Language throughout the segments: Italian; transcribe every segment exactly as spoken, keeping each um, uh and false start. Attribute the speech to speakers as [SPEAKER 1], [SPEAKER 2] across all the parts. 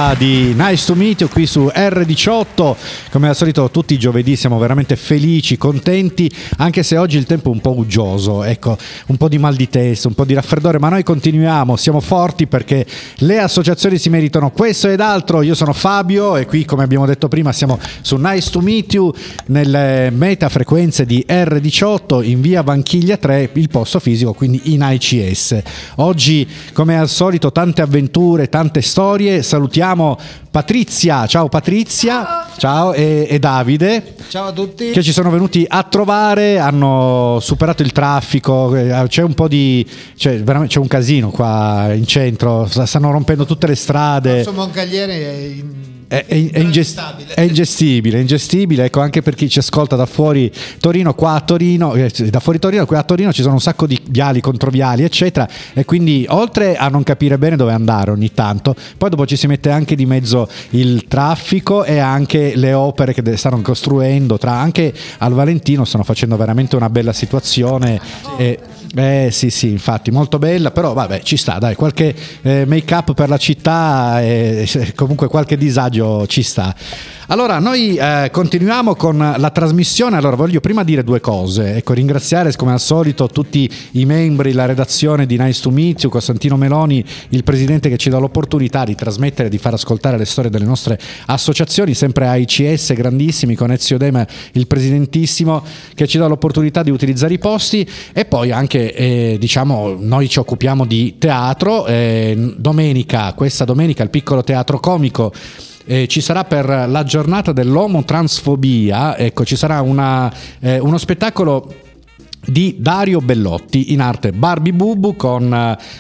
[SPEAKER 1] puntata di Nice to Meet You qui su erre diciotto. Come al solito tutti i giovedì siamo veramente felici, contenti, anche se oggi il tempo è un po' uggioso, ecco, un po' di mal di testa, un po' di raffreddore, ma noi continuiamo, siamo forti perché le associazioni si meritano questo ed altro. Io sono Fabio e qui, come abbiamo detto prima, siamo su Nice to Meet You nelle meta frequenze di erre diciotto in via Vanchiglia tre, il posto fisico, quindi in A C S. Oggi, come al solito, tante avventure, tante storie. Salutiamo Patrizia, ciao Patrizia, ciao, ciao e, e Davide,
[SPEAKER 2] ciao a tutti,
[SPEAKER 1] che ci sono venuti a trovare, hanno superato il traffico, c'è un po' di, cioè, veramente c'è un casino qua in centro, stanno rompendo tutte le strade.
[SPEAKER 2] Corso Moncagliere è in...
[SPEAKER 1] È, è, è, ingest- è ingestibile, è ingestibile, ecco, anche per chi ci ascolta da fuori Torino, qua a Torino, eh, da fuori Torino, qui a Torino ci sono un sacco di viali, controviali, eccetera, e quindi oltre a non capire bene dove andare ogni tanto, poi dopo ci si mette anche di mezzo il traffico e anche le opere che stanno costruendo, tra anche al Valentino stanno facendo veramente una bella situazione. E, eh sì sì, infatti molto bella, però vabbè, ci sta, dai, qualche eh, make up per la città e comunque qualche disagio ci sta. Allora noi eh, continuiamo con la trasmissione. Allora voglio prima dire due cose, ecco, ringraziare come al solito tutti i membri, la redazione di Nice to Meet You, Costantino Meloni, il presidente, che ci dà l'opportunità di trasmettere, di far ascoltare le storie delle nostre associazioni, sempre A I C S, grandissimi, con Ezio Dema, il presidentissimo, che ci dà l'opportunità di utilizzare i posti. E poi anche eh, diciamo, noi ci occupiamo di teatro, eh, domenica, questa domenica il Piccolo Teatro Comico Eh, ci sarà per la giornata dell'omotransfobia, ecco, ci sarà una, eh, uno spettacolo di Dario Bellotti in arte Barbie Bubu, con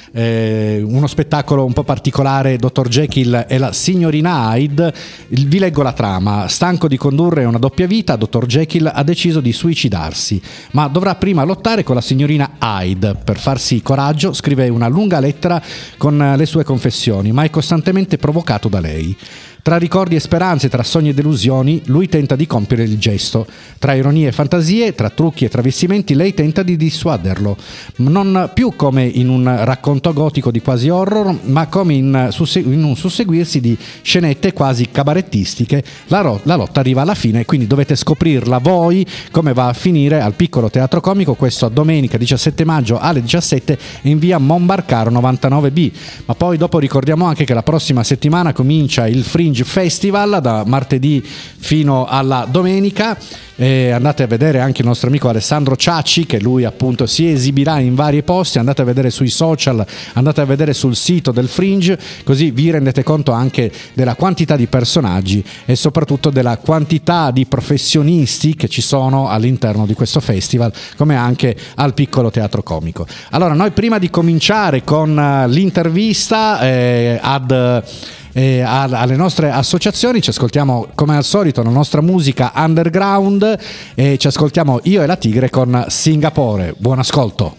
[SPEAKER 1] eh, uno spettacolo un po' particolare, dottor Jekyll e la signorina Hyde. Vi leggo la trama: stanco di condurre una doppia vita, dottor Jekyll ha deciso di suicidarsi, ma dovrà prima lottare con la signorina Hyde. Per farsi coraggio scrive una lunga lettera con le sue confessioni, ma è costantemente provocato da lei. Tra ricordi e speranze, tra sogni e delusioni, lui tenta di compiere il gesto. Tra ironie e fantasie, tra trucchi e travestimenti, lei tenta di dissuaderlo. Non più come in un racconto gotico di quasi horror, ma come in, in un susseguirsi di scenette quasi cabarettistiche. La, ro- la lotta arriva alla fine, quindi dovete scoprirla voi come va a finire al Piccolo Teatro Comico, questo domenica diciassette maggio alle diciassette in via Monbarcaro novantanove B. Ma poi dopo ricordiamo anche che la prossima settimana comincia il Fringe Festival da martedì fino alla domenica. E andate a vedere anche il nostro amico Alessandro Ciacci, che lui appunto si esibirà in vari posti. Andate a vedere sui social, andate a vedere sul sito del Fringe, così vi rendete conto anche della quantità di personaggi e soprattutto della quantità di professionisti che ci sono all'interno di questo festival, come anche al Piccolo Teatro Comico. Allora noi, prima di cominciare con l'intervista eh, ad E alle nostre associazioni, ci ascoltiamo come al solito la nostra musica underground e ci ascoltiamo Io e la Tigre con Singapore. Buon ascolto.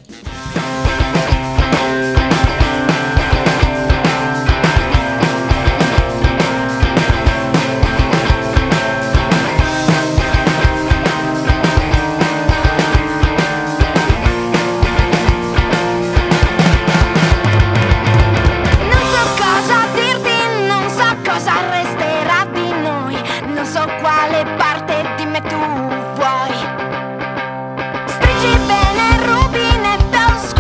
[SPEAKER 3] Stringi bene, rubi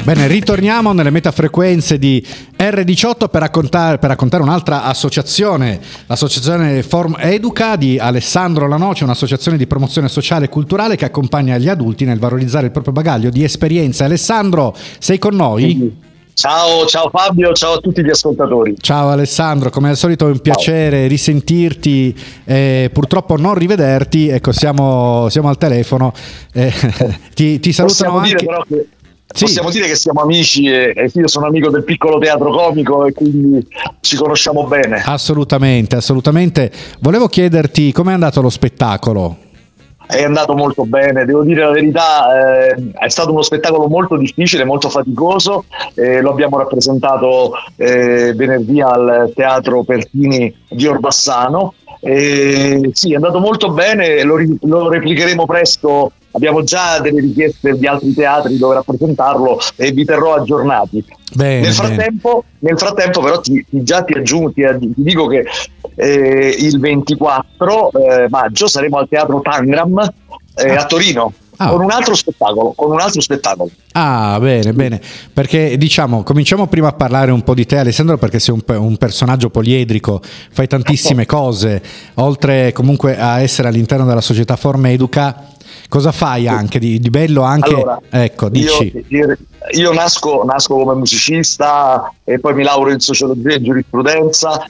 [SPEAKER 1] Bene, ritorniamo nelle metafrequenze di erre diciotto per raccontare, per raccontare un'altra associazione, l'associazione Form Educa di Alessandro Lanoce, un'associazione di promozione sociale e culturale che accompagna gli adulti nel valorizzare il proprio bagaglio di esperienze. Alessandro, sei con noi?
[SPEAKER 2] Ciao, ciao Fabio, ciao a tutti gli ascoltatori.
[SPEAKER 1] Ciao Alessandro, come al solito è un piacere ciao. risentirti, eh, purtroppo non rivederti, ecco siamo, siamo al telefono, eh, ti, ti salutano
[SPEAKER 2] possiamo
[SPEAKER 1] anche...
[SPEAKER 2] Dire però che,
[SPEAKER 1] sì.
[SPEAKER 2] Possiamo dire che siamo amici e, e io sono amico del piccolo teatro comico e quindi ci conosciamo bene.
[SPEAKER 1] Assolutamente, assolutamente. Volevo chiederti com'è andato lo spettacolo?
[SPEAKER 2] È andato molto bene, devo dire la verità, eh, è stato uno spettacolo molto difficile, molto faticoso, eh, lo abbiamo rappresentato eh, venerdì al Teatro Pertini di Orbassano, eh, sì, è andato molto bene, lo, lo replicheremo presto, abbiamo già delle richieste di altri teatri dove rappresentarlo e vi terrò aggiornati.
[SPEAKER 1] Bene,
[SPEAKER 2] nel, frattempo, nel frattempo però ti, ti già ti aggiungo, ti, ti dico che eh, il ventiquattro eh, maggio saremo al Teatro Tangram eh, a Torino. Ah. Con un altro spettacolo, con un altro spettacolo.
[SPEAKER 1] Ah, bene, bene. Perché diciamo, cominciamo prima a parlare un po' di te, Alessandro, perché sei un, un personaggio poliedrico, fai tantissime cose, oltre comunque a essere all'interno della società Form Educa. Cosa fai anche di, di bello? Anche,
[SPEAKER 2] allora,
[SPEAKER 1] ecco, dici.
[SPEAKER 2] Io, io nasco, nasco come musicista e poi mi laureo in sociologia e giurisprudenza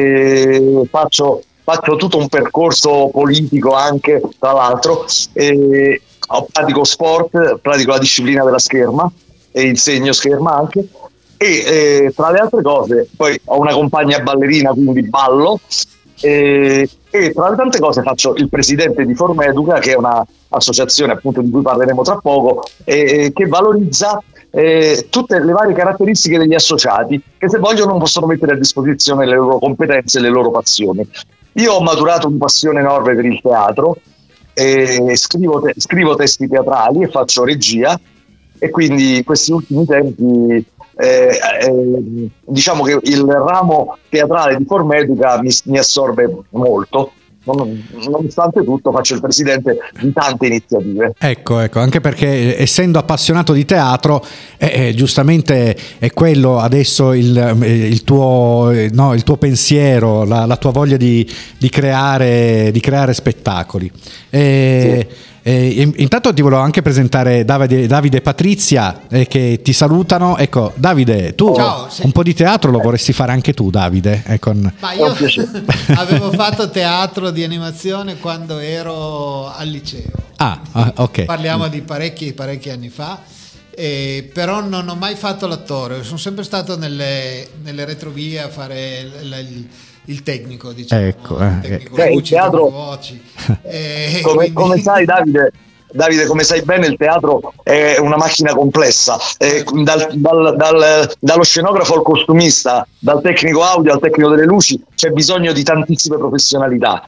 [SPEAKER 2] e faccio, faccio tutto un percorso politico anche, tra l'altro. E, pratico sport, pratico la disciplina della scherma e insegno scherma anche e eh, tra le altre cose poi ho una compagna ballerina, quindi ballo e, e tra le tante cose faccio il presidente di Form Educa, che è una associazione appunto di cui parleremo tra poco e che valorizza eh, tutte le varie caratteristiche degli associati che se vogliono possono mettere a disposizione le loro competenze e le loro passioni. Io ho maturato una passione enorme per il teatro. E scrivo, te- scrivo testi teatrali e faccio regia e quindi in questi ultimi tempi eh, eh, diciamo che il ramo teatrale di Form Educa mi, mi assorbe molto. Non, nonostante tutto faccio il presidente di tante iniziative.
[SPEAKER 1] Ecco, ecco, anche perché essendo appassionato di teatro eh, eh, giustamente è quello adesso il, il, tuo, no, il tuo pensiero, la, la tua voglia di, di, creare, di creare spettacoli. E, sì. E intanto ti volevo anche presentare Davide, Davide e Patrizia eh, che ti salutano. Ecco, Davide, tu
[SPEAKER 3] Ciao, sì.
[SPEAKER 1] un po' di teatro lo vorresti fare anche tu, Davide? Eh, con...
[SPEAKER 3] Ma io avevo fatto teatro di animazione quando ero al liceo.
[SPEAKER 1] Ah, ok.
[SPEAKER 3] Parliamo di parecchi, parecchi anni fa. Eh, però non ho mai fatto l'attore, sono sempre stato nelle, nelle retrovie a fare il, il, il tecnico, diciamo,
[SPEAKER 1] ecco,
[SPEAKER 3] il tecnico
[SPEAKER 2] eh,
[SPEAKER 3] luci,
[SPEAKER 2] il teatro,
[SPEAKER 3] voci. Eh,
[SPEAKER 2] come,
[SPEAKER 3] quindi...
[SPEAKER 2] come sai Davide, Davide, come sai bene, il teatro è una macchina complessa, eh, dal, dal, dal, dallo scenografo al costumista, dal tecnico audio al tecnico delle luci, c'è bisogno di tantissime professionalità,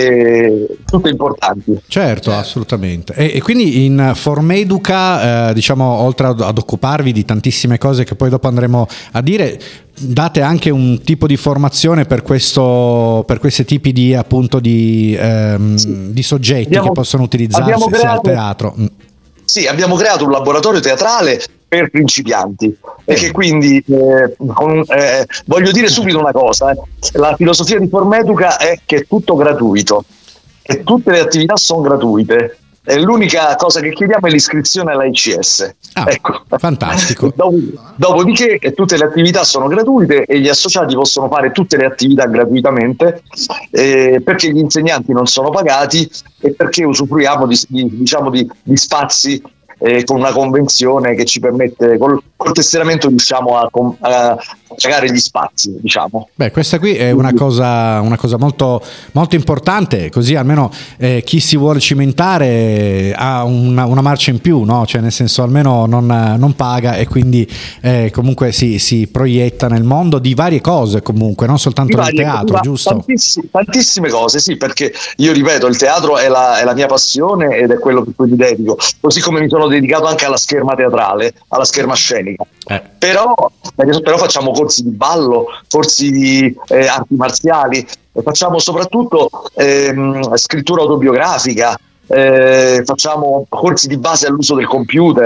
[SPEAKER 2] eh, tutte importanti.
[SPEAKER 1] Certo, assolutamente. E, e quindi in Form Educa, eh, diciamo, oltre ad, ad occuparvi di tantissime cose che poi dopo andremo a dire, date anche un tipo di formazione per questo, per questi tipi di appunto di, ehm, sì. di soggetti abbiamo, che possono utilizzarsi sia al teatro.
[SPEAKER 2] Sì, abbiamo creato un laboratorio teatrale per principianti eh. e che quindi eh, con, eh, voglio dire subito una cosa, eh. La filosofia di Form Educa è che è tutto gratuito e tutte le attività sono gratuite. E l'unica cosa che chiediamo è l'iscrizione all'A I C S.
[SPEAKER 1] Ah,
[SPEAKER 2] ecco.
[SPEAKER 1] Fantastico.
[SPEAKER 2] Dopodiché tutte le attività sono gratuite e gli associati possono fare tutte le attività gratuitamente eh, perché gli insegnanti non sono pagati e perché usufruiamo di, di, diciamo di, di spazi eh, con una convenzione che ci permette, col, col tesseramento riusciamo a, a pagare gli spazi, diciamo.
[SPEAKER 1] Beh, questa qui è una cosa, una cosa molto, molto importante, così almeno eh, chi si vuole cimentare ha una, una marcia in più, no? Cioè nel senso almeno non, non paga e quindi eh, comunque si, si proietta nel mondo di varie cose comunque, non soltanto nel teatro, giusto?
[SPEAKER 2] Tantissime, tantissime cose, sì, perché io ripeto, il teatro è la, è la mia passione ed è quello che poi mi dedico, così come mi sono dedicato anche alla scherma teatrale, alla scherma scenica. Eh. Però, però facciamo corsi di ballo, corsi di eh, arti marziali, facciamo soprattutto ehm, scrittura autobiografica, eh, facciamo corsi di base all'uso del computer,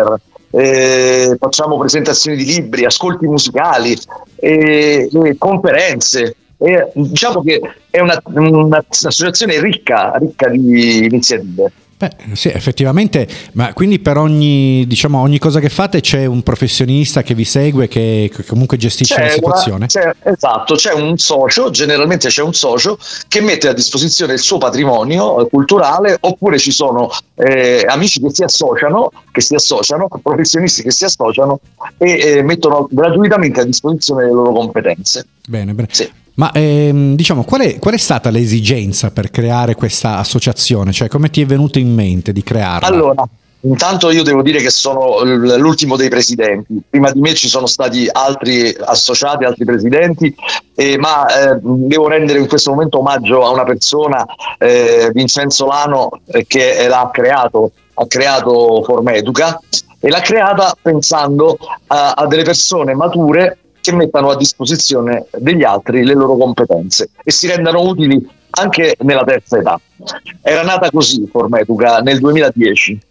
[SPEAKER 2] eh, facciamo presentazioni di libri, ascolti musicali, eh, eh, conferenze. E diciamo che è una, un'associazione ricca, ricca di iniziative.
[SPEAKER 1] Beh, sì, effettivamente, ma quindi per ogni, diciamo, ogni cosa che fate c'è un professionista che vi segue, che comunque gestisce
[SPEAKER 2] c'è
[SPEAKER 1] la situazione?
[SPEAKER 2] Una, c'è, esatto, c'è un socio, generalmente c'è un socio che mette a disposizione il suo patrimonio culturale, oppure ci sono eh, amici che si associano, che si associano, professionisti che si associano e eh, mettono gratuitamente a disposizione le loro competenze.
[SPEAKER 1] Bene, bene.
[SPEAKER 2] Sì.
[SPEAKER 1] Ma ehm, diciamo, qual è, qual è stata l'esigenza per creare questa associazione? Cioè, come ti è venuto in mente di crearla?
[SPEAKER 2] Allora, intanto io devo dire che sono l'ultimo dei presidenti. Prima di me ci sono stati altri associati, altri presidenti, eh, ma eh, devo rendere in questo momento omaggio a una persona, eh, Vincenzo Lano, eh, che l'ha creato, ha creato Formeduca, e l'ha creata pensando a, a delle persone mature che mettano a disposizione degli altri le loro competenze e si rendano utili anche nella terza età. Era nata così Formeduca nel duemiladieci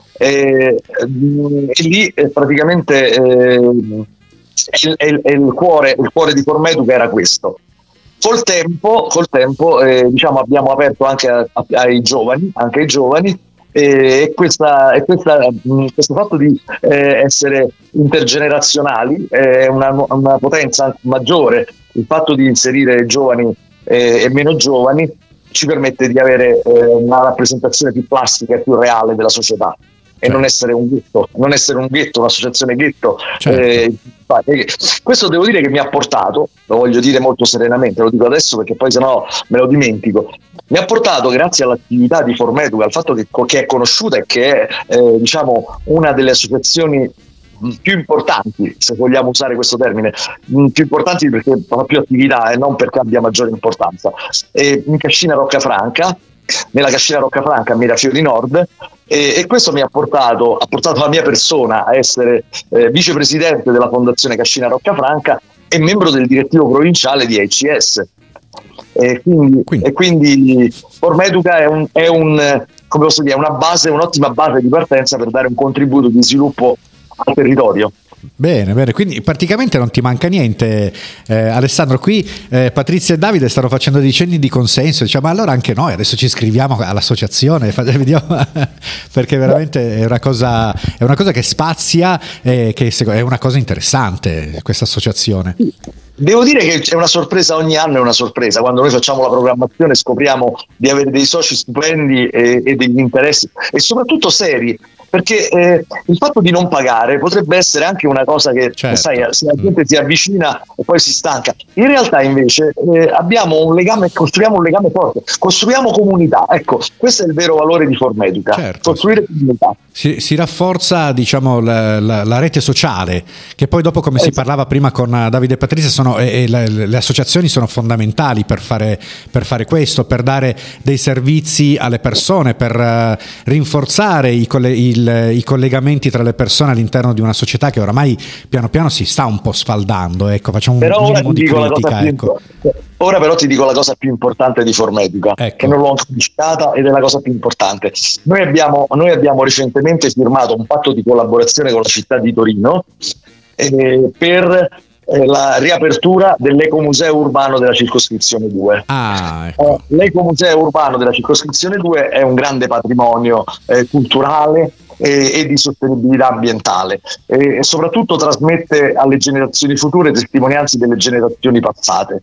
[SPEAKER 2] e, e lì eh, praticamente eh, il, il, il, cuore, il cuore di Formeduca era questo. Col tempo, col tempo eh, diciamo, abbiamo aperto anche a, a, ai giovani, anche ai giovani, e questa, e questa, questo fatto di eh, essere intergenerazionali è una, una potenza maggiore. Il fatto di inserire giovani eh, e meno giovani ci permette di avere eh, una rappresentazione più plastica e più reale della società, e certo. non essere un ghetto, non essere un ghetto, un'associazione ghetto. Certo. Eh, questo devo dire che mi ha portato, lo voglio dire molto serenamente, lo dico adesso perché poi sennò me lo dimentico, mi ha portato, grazie all'attività di Formeduca, al fatto che, che è conosciuta e che è eh, diciamo una delle associazioni più importanti, se vogliamo usare questo termine, più importanti perché fa più attività e non perché abbia maggiore importanza, e in Cascina Roccafranca, nella Cascina Roccafranca a Mirafiori Nord, e, e questo mi ha portato, ha portato la mia persona a essere eh, vicepresidente della Fondazione Cascina Roccafranca e membro del direttivo provinciale di A C S. E quindi, quindi. E quindi Formeduca è, un, è un, come posso dire, una base, un'ottima base di partenza per dare un contributo di sviluppo al territorio.
[SPEAKER 1] Bene, bene, quindi praticamente non ti manca niente, eh, Alessandro. Qui eh, Patrizia e Davide stanno facendo dei cenni di consenso, diciamo, ma allora anche noi adesso ci iscriviamo all'associazione, vediamo, perché veramente è una cosa, è una cosa che spazia e che è una cosa interessante questa associazione.
[SPEAKER 2] Devo dire che è una sorpresa, ogni anno è una sorpresa. Quando noi facciamo la programmazione scopriamo di avere dei soci stupendi e, e degli interessi e soprattutto seri, perché eh, il fatto di non pagare potrebbe essere anche una cosa che, certo. sai, se la gente si avvicina e poi si stanca. In realtà invece eh, abbiamo un legame, costruiamo un legame forte, costruiamo comunità. Ecco, questo è il vero valore di Formeduca, certo. costruire comunità.
[SPEAKER 1] Si, si rafforza, diciamo, la, la, la rete sociale, che poi dopo, come esatto. si parlava prima con Davide e Patrizia, sono, e, e le, le associazioni sono fondamentali per fare, per fare questo, per dare dei servizi alle persone, per uh, rinforzare i, il, i collegamenti tra le persone all'interno di una società che oramai piano piano si sta un po' sfaldando. Ecco, facciamo
[SPEAKER 2] Però
[SPEAKER 1] un minimo di critica.
[SPEAKER 2] Ecco. Ora però ti dico la cosa più importante di Formeduca, ecco. che non l'ho ancora citata ed è la cosa più importante. Noi abbiamo, noi abbiamo recentemente firmato un patto di collaborazione con la città di Torino eh, per eh, la riapertura dell'ecomuseo urbano della circoscrizione due.
[SPEAKER 1] Ah, ecco.
[SPEAKER 2] eh, l'ecomuseo urbano della circoscrizione due è un grande patrimonio eh, culturale e, e di sostenibilità ambientale e, e soprattutto trasmette alle generazioni future testimonianze delle generazioni passate.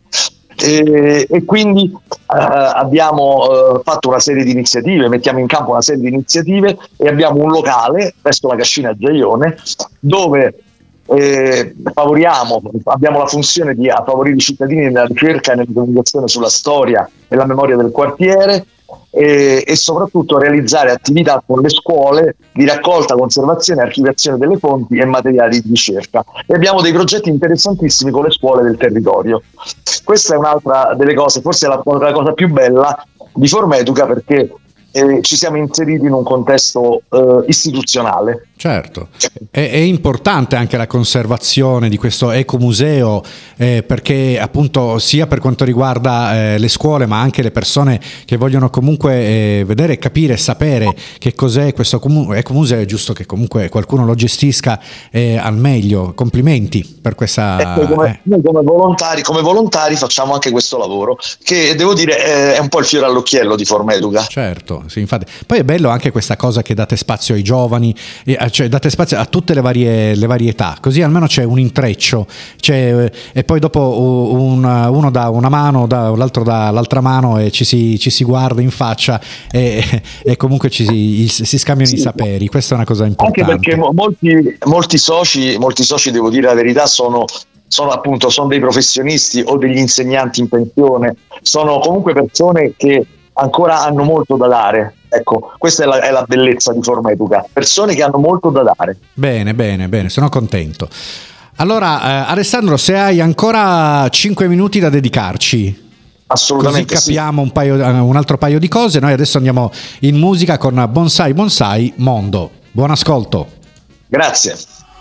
[SPEAKER 2] E, e quindi uh, abbiamo uh, fatto una serie di iniziative, mettiamo in campo una serie di iniziative e abbiamo un locale presso la Cascina Giaione dove eh, favoriamo, abbiamo la funzione di favorire i cittadini nella ricerca e nella comunicazione sulla storia e la memoria del quartiere e, e soprattutto realizzare attività con le scuole di raccolta, conservazione e archiviazione delle fonti e materiali di ricerca, e abbiamo dei progetti interessantissimi con le scuole del territorio. Questa è un'altra delle cose, forse è la, la cosa più bella di Formeduca, perché eh, ci siamo inseriti in un contesto eh, istituzionale, certo.
[SPEAKER 1] Certo, è, è importante anche la conservazione di questo ecomuseo eh, perché appunto sia per quanto riguarda eh, le scuole ma anche le persone che vogliono comunque eh, vedere, capire, sapere che cos'è questo ecomuseo, è giusto che comunque qualcuno lo gestisca eh, al meglio. Complimenti per questa...
[SPEAKER 2] Ecco, come, noi come volontari, come volontari facciamo anche questo lavoro che devo dire è un po' il fiore all'occhiello di Formeduca.
[SPEAKER 1] Certo, sì, infatti. Poi è bello anche questa cosa che date spazio ai giovani, e, cioè date spazio a tutte le varie le varietà, così almeno c'è un intreccio, c'è, e poi dopo un, uno dà una mano, dà, l'altro dà l'altra mano e ci si, ci si guarda in faccia e, e comunque ci si, si scambiano sì. i saperi. Questa è una cosa importante.
[SPEAKER 2] Anche perché molti, molti soci, molti soci, devo dire la verità, sono sono appunto sono dei professionisti o degli insegnanti in pensione, sono comunque persone che ancora hanno molto da dare. Ecco, questa è la, è la bellezza di Formeduca, persone che hanno molto da dare.
[SPEAKER 1] Bene, bene, bene, sono contento. Allora, eh, Alessandro, se hai ancora cinque minuti da dedicarci,
[SPEAKER 2] assolutamente
[SPEAKER 1] così capiamo
[SPEAKER 2] sì.
[SPEAKER 1] un, paio, un altro paio di cose. Noi adesso andiamo in musica con Bonsai Bonsai Mondo. Buon ascolto.
[SPEAKER 2] Grazie.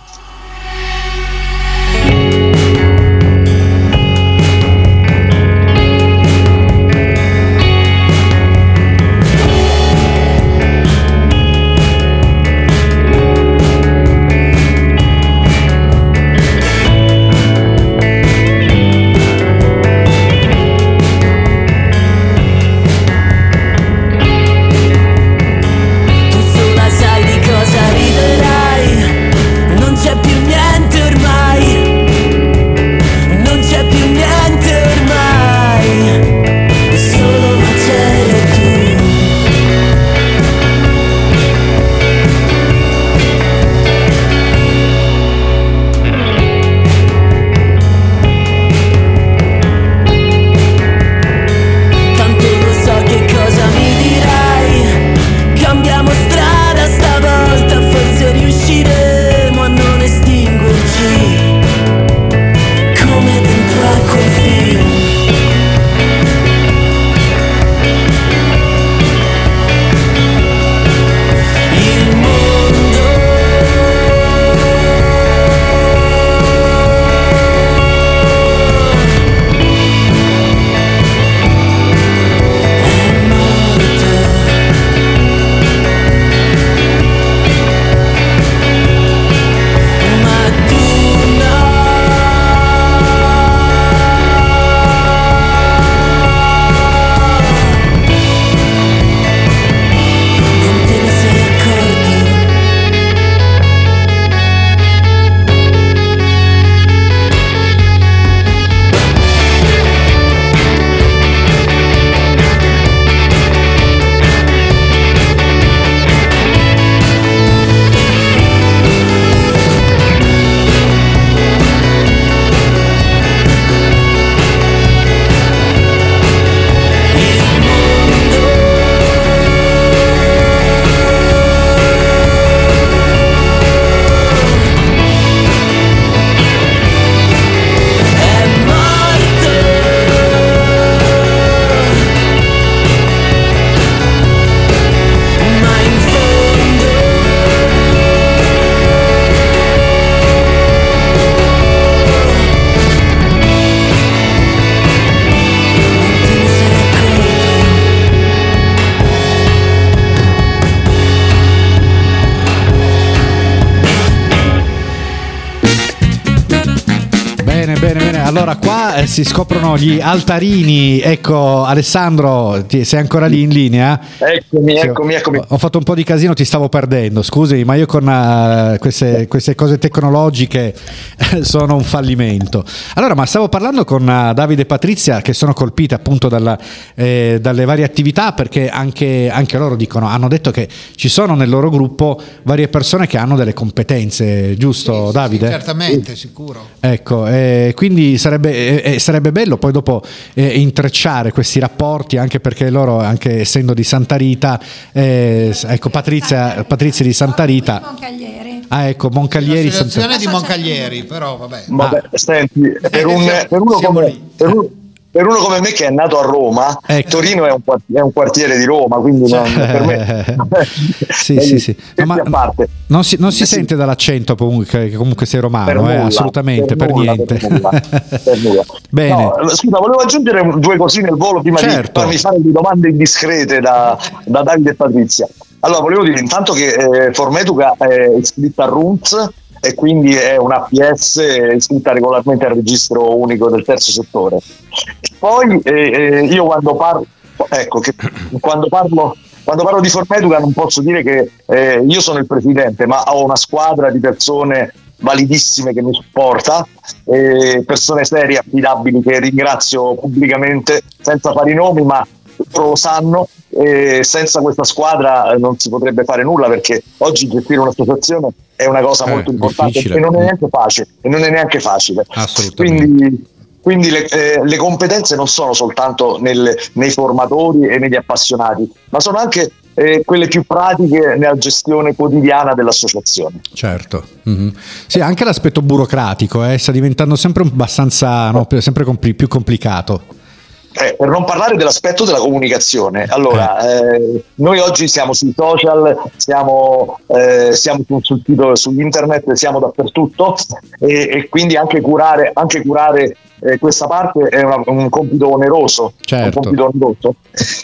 [SPEAKER 1] Allora qua eh, si scoprono gli altarini. Ecco, Alessandro, ti, sei ancora lì in linea?
[SPEAKER 2] Eccomi, sì, eccomi, eccomi.
[SPEAKER 1] Ho, ho fatto un po' di casino, ti stavo perdendo, scusi, ma io con uh, queste, queste cose tecnologiche sono un fallimento. Allora, ma stavo parlando con uh, Davide e Patrizia, che sono colpite appunto dalla, eh, dalle varie attività, perché anche, anche loro dicono, hanno detto che ci sono nel loro gruppo varie persone che hanno delle competenze, giusto,
[SPEAKER 3] sì,
[SPEAKER 1] Davide?
[SPEAKER 3] Sì, certamente, sicuro.
[SPEAKER 1] Ecco, eh, quindi sarebbe, eh, sarebbe bello poi dopo eh, intrecciare questi rapporti, anche perché loro, anche essendo di Santa Rita, eh, ecco, Patrizia, Patrizia di Santa Rita.
[SPEAKER 4] Moncaglieri.
[SPEAKER 1] Ah, ecco, Moncaglieri.
[SPEAKER 3] L'associazione di Moncaglieri, però vabbè.
[SPEAKER 2] Vabbè,
[SPEAKER 3] ah.
[SPEAKER 2] senti, per, un, per uno come per uno, per uno come me che è nato a Roma, ecco. Torino è un, è un quartiere di Roma, quindi non, per me
[SPEAKER 1] sì, sì, sì. No, ma non si, non si sente dall'accento comunque, che comunque sei romano, nulla, eh, assolutamente, per, per nulla, niente. Per nulla,
[SPEAKER 2] per nulla.
[SPEAKER 1] Bene.
[SPEAKER 2] No, scusa, volevo aggiungere due cosine al volo prima
[SPEAKER 1] certo.
[SPEAKER 2] di farmi fare le domande indiscrete da, da Davide e Patrizia. Allora, volevo dire intanto che eh, Formeduca è iscritta a R U N T S e quindi è una P S iscritta regolarmente al registro unico del terzo settore. Poi eh, io quando parlo, ecco, che quando parlo, quando parlo di Formeduca non posso dire che eh, io sono il presidente, ma ho una squadra di persone validissime che mi supporta, eh, persone serie, affidabili, che ringrazio pubblicamente senza fare i nomi, ma lo sanno. E senza questa squadra non si potrebbe fare nulla, perché oggi gestire un'associazione è una cosa eh, molto importante difficile. e non è neanche facile e non è neanche facile. Quindi, quindi le, eh, le competenze non sono soltanto nel, nei formatori e negli appassionati, ma sono anche eh, quelle più pratiche nella gestione quotidiana dell'associazione.
[SPEAKER 1] Certo, mm-hmm. Sì, anche l'aspetto burocratico eh, sta diventando sempre abbastanza no, sempre compl- più complicato.
[SPEAKER 2] Eh, per non parlare dell'aspetto della comunicazione, allora eh, noi oggi siamo sui social, siamo, eh, siamo sul sito, su internet, siamo dappertutto e, e quindi anche curare, anche curare eh, questa parte è una, un compito oneroso,
[SPEAKER 1] certo.
[SPEAKER 2] un compito oneroso.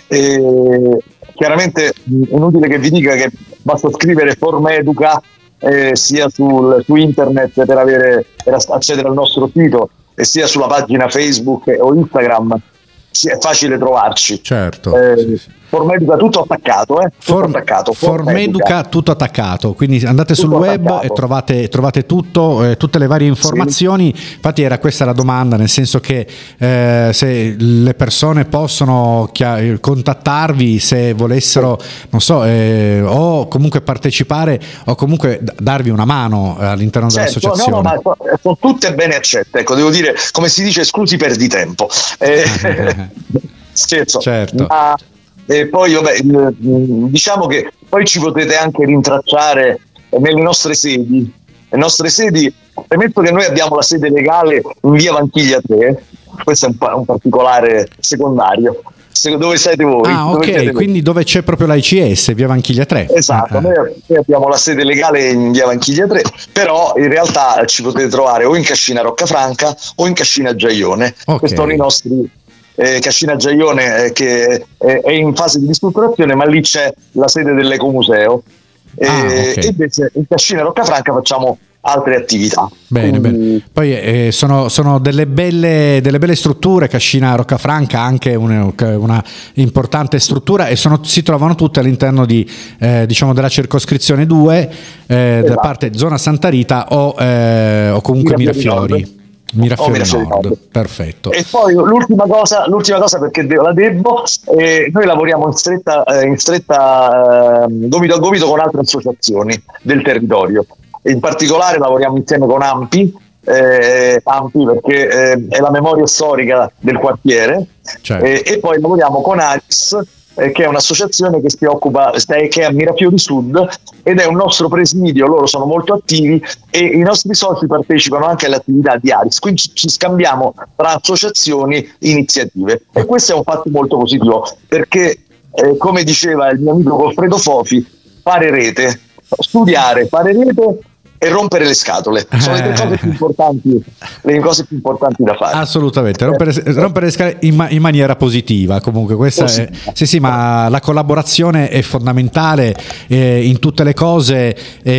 [SPEAKER 2] E, chiaramente inutile che vi dica che basta scrivere Formeduca eh, sia sul, su internet per, avere, per accedere al nostro sito, e sia sulla pagina Facebook o Instagram. Sì, è facile trovarci.
[SPEAKER 1] Certo.
[SPEAKER 2] Eh,
[SPEAKER 1] sì, sì.
[SPEAKER 2] Formeduca tutto attaccato, eh? tutto
[SPEAKER 1] Form-
[SPEAKER 2] attaccato.
[SPEAKER 1] Formeduca tutto attaccato. Quindi andate tutto sul web attaccato. e trovate, trovate tutto, eh, tutte le varie informazioni. Sì. Infatti era questa la domanda, nel senso che eh, se le persone possono chia- contattarvi se volessero, non so, eh, o comunque partecipare o comunque d- darvi una mano all'interno certo, dell'associazione.
[SPEAKER 2] No, no, ma sono tutte bene accette. Ecco, devo dire, come si dice, esclusi per di tempo. Eh, scherzo.
[SPEAKER 1] Certo.
[SPEAKER 2] Ma, e poi vabbè, diciamo che poi ci potete anche rintracciare nelle nostre sedi. Le nostre sedi, premetto che noi abbiamo la sede legale in via Vanchiglia tre, questo è un, un particolare secondario. Dove siete voi?
[SPEAKER 1] Ah,
[SPEAKER 2] dove
[SPEAKER 1] ok, quindi voi? Dove c'è proprio l'A I C S, via Vanchiglia tre.
[SPEAKER 2] Esatto, ah, noi, noi abbiamo la sede legale in via Vanchiglia tre, però in realtà ci potete trovare o in Cascina Roccafranca o in Cascina Giaione.
[SPEAKER 1] Okay.
[SPEAKER 2] Questi sono i nostri eh, Cascina Giaione eh, che è, è in fase di ristrutturazione, ma lì c'è la sede dell'Ecomuseo. E, ah, okay. e invece in Cascina Roccafranca facciamo altre attività.
[SPEAKER 1] Bene,
[SPEAKER 2] Quindi...
[SPEAKER 1] bene. Poi eh, sono, sono delle belle, delle belle strutture. Cascina Roccafranca anche una, una importante struttura, e sono, si trovano tutte all'interno di eh, diciamo della circoscrizione due, eh, esatto. da parte zona Santa Rita o, eh, o comunque Mirafiori. Mirafiori, Mirafiori Nord. Nord, perfetto.
[SPEAKER 2] E poi l'ultima cosa, l'ultima cosa perché la debbo, eh, noi lavoriamo in stretta, eh, in stretta eh, gomito a gomito con altre associazioni del territorio. In particolare lavoriamo insieme con AMPI, eh, AMPI perché eh, è la memoria storica del quartiere, certo. eh, e poi lavoriamo con ARIS, eh, che è un'associazione che si occupa, che è a Mirafiori Sud, ed è un nostro presidio. Loro sono molto attivi e i nostri soci partecipano anche alle attività di ARIS, quindi ci scambiamo tra associazioni iniziative, e questo è un fatto molto positivo perché eh, come diceva il mio amico Goffredo Fofi, fare rete, studiare, fare rete e rompere le scatole sono le tre cose più importanti, le cose più importanti da fare.
[SPEAKER 1] Assolutamente, rompere, rompere le scatole in, ma, in maniera positiva. Comunque questa è, sì sì, ma la collaborazione è fondamentale eh, in tutte le cose,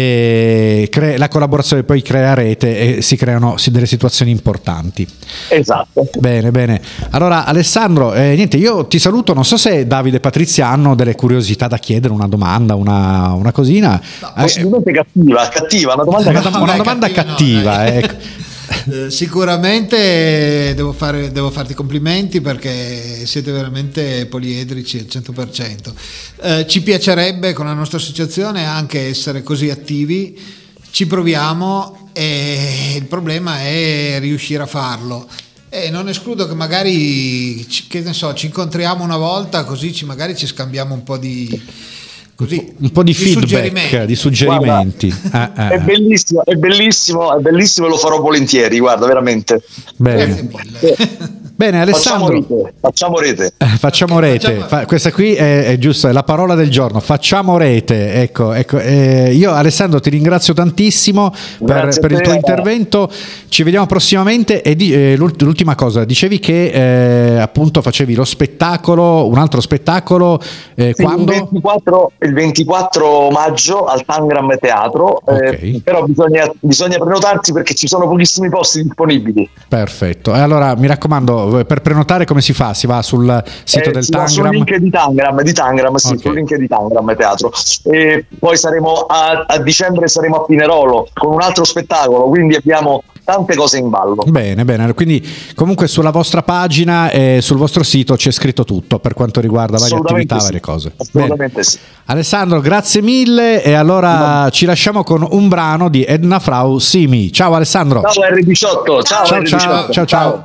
[SPEAKER 1] eh, cre- la collaborazione poi crea rete e si creano delle situazioni importanti.
[SPEAKER 2] Esatto.
[SPEAKER 1] Bene, bene. Allora Alessandro, eh, niente, io ti saluto, non so se Davide e Patrizia hanno delle curiosità da chiedere, una domanda, una, una cosina.
[SPEAKER 2] No, possibilmente eh, cattiva, cattiva, una domanda,
[SPEAKER 1] una, una domanda cattiva,
[SPEAKER 3] cattiva
[SPEAKER 1] no, ecco.
[SPEAKER 3] eh, sicuramente devo, fare, devo farti complimenti perché siete veramente poliedrici al cento per cento. Eh, ci piacerebbe con la nostra associazione anche essere così attivi, ci proviamo e il problema è riuscire a farlo. E non escludo che magari che ne so, ci incontriamo una volta, così ci, magari ci scambiamo un po' di così,
[SPEAKER 1] un po' di,
[SPEAKER 3] di
[SPEAKER 1] feedback,
[SPEAKER 3] suggerimenti.
[SPEAKER 1] di suggerimenti.
[SPEAKER 2] Guarda, ah, ah. È bellissimo, è bellissimo, è bellissimo e lo farò volentieri, guarda, veramente.
[SPEAKER 1] Bene.
[SPEAKER 3] Grazie mille.
[SPEAKER 1] Bene, Alessandro,
[SPEAKER 2] facciamo rete,
[SPEAKER 1] facciamo rete, facciamo rete.
[SPEAKER 3] Facciamo...
[SPEAKER 1] Fa, questa qui è, è giusto, è la parola del giorno, facciamo rete. Ecco, ecco eh, io Alessandro ti ringrazio tantissimo per, per il tuo intervento, ci vediamo prossimamente. E di, eh, l'ultima cosa, dicevi che eh, appunto facevi lo spettacolo, un altro spettacolo eh,
[SPEAKER 2] sì,
[SPEAKER 1] quando?
[SPEAKER 2] Il ventiquattro, il ventiquattro maggio al Tangram Teatro, okay. eh, però bisogna, bisogna prenotarsi perché ci sono pochissimi posti disponibili.
[SPEAKER 1] Perfetto, e allora mi raccomando, per prenotare come si fa? Si va sul sito eh, del Tangram?
[SPEAKER 2] Sul link di Tangram, di Tangram sì, okay. Sul link di Tangram Teatro. E poi saremo a, a dicembre saremo a Pinerolo con un altro spettacolo, quindi abbiamo tante cose in ballo.
[SPEAKER 1] Bene, bene, quindi comunque sulla vostra pagina e sul vostro sito c'è scritto tutto per quanto riguarda varie attività, sì. Varie cose.
[SPEAKER 2] Assolutamente bene. Sì.
[SPEAKER 1] Alessandro, grazie mille e allora no. Ci lasciamo con un brano di Edna Frau Simi. Ciao Alessandro.
[SPEAKER 2] Ciao R diciotto. Ciao
[SPEAKER 1] ciao
[SPEAKER 2] R diciotto.
[SPEAKER 1] ciao ciao. ciao. ciao.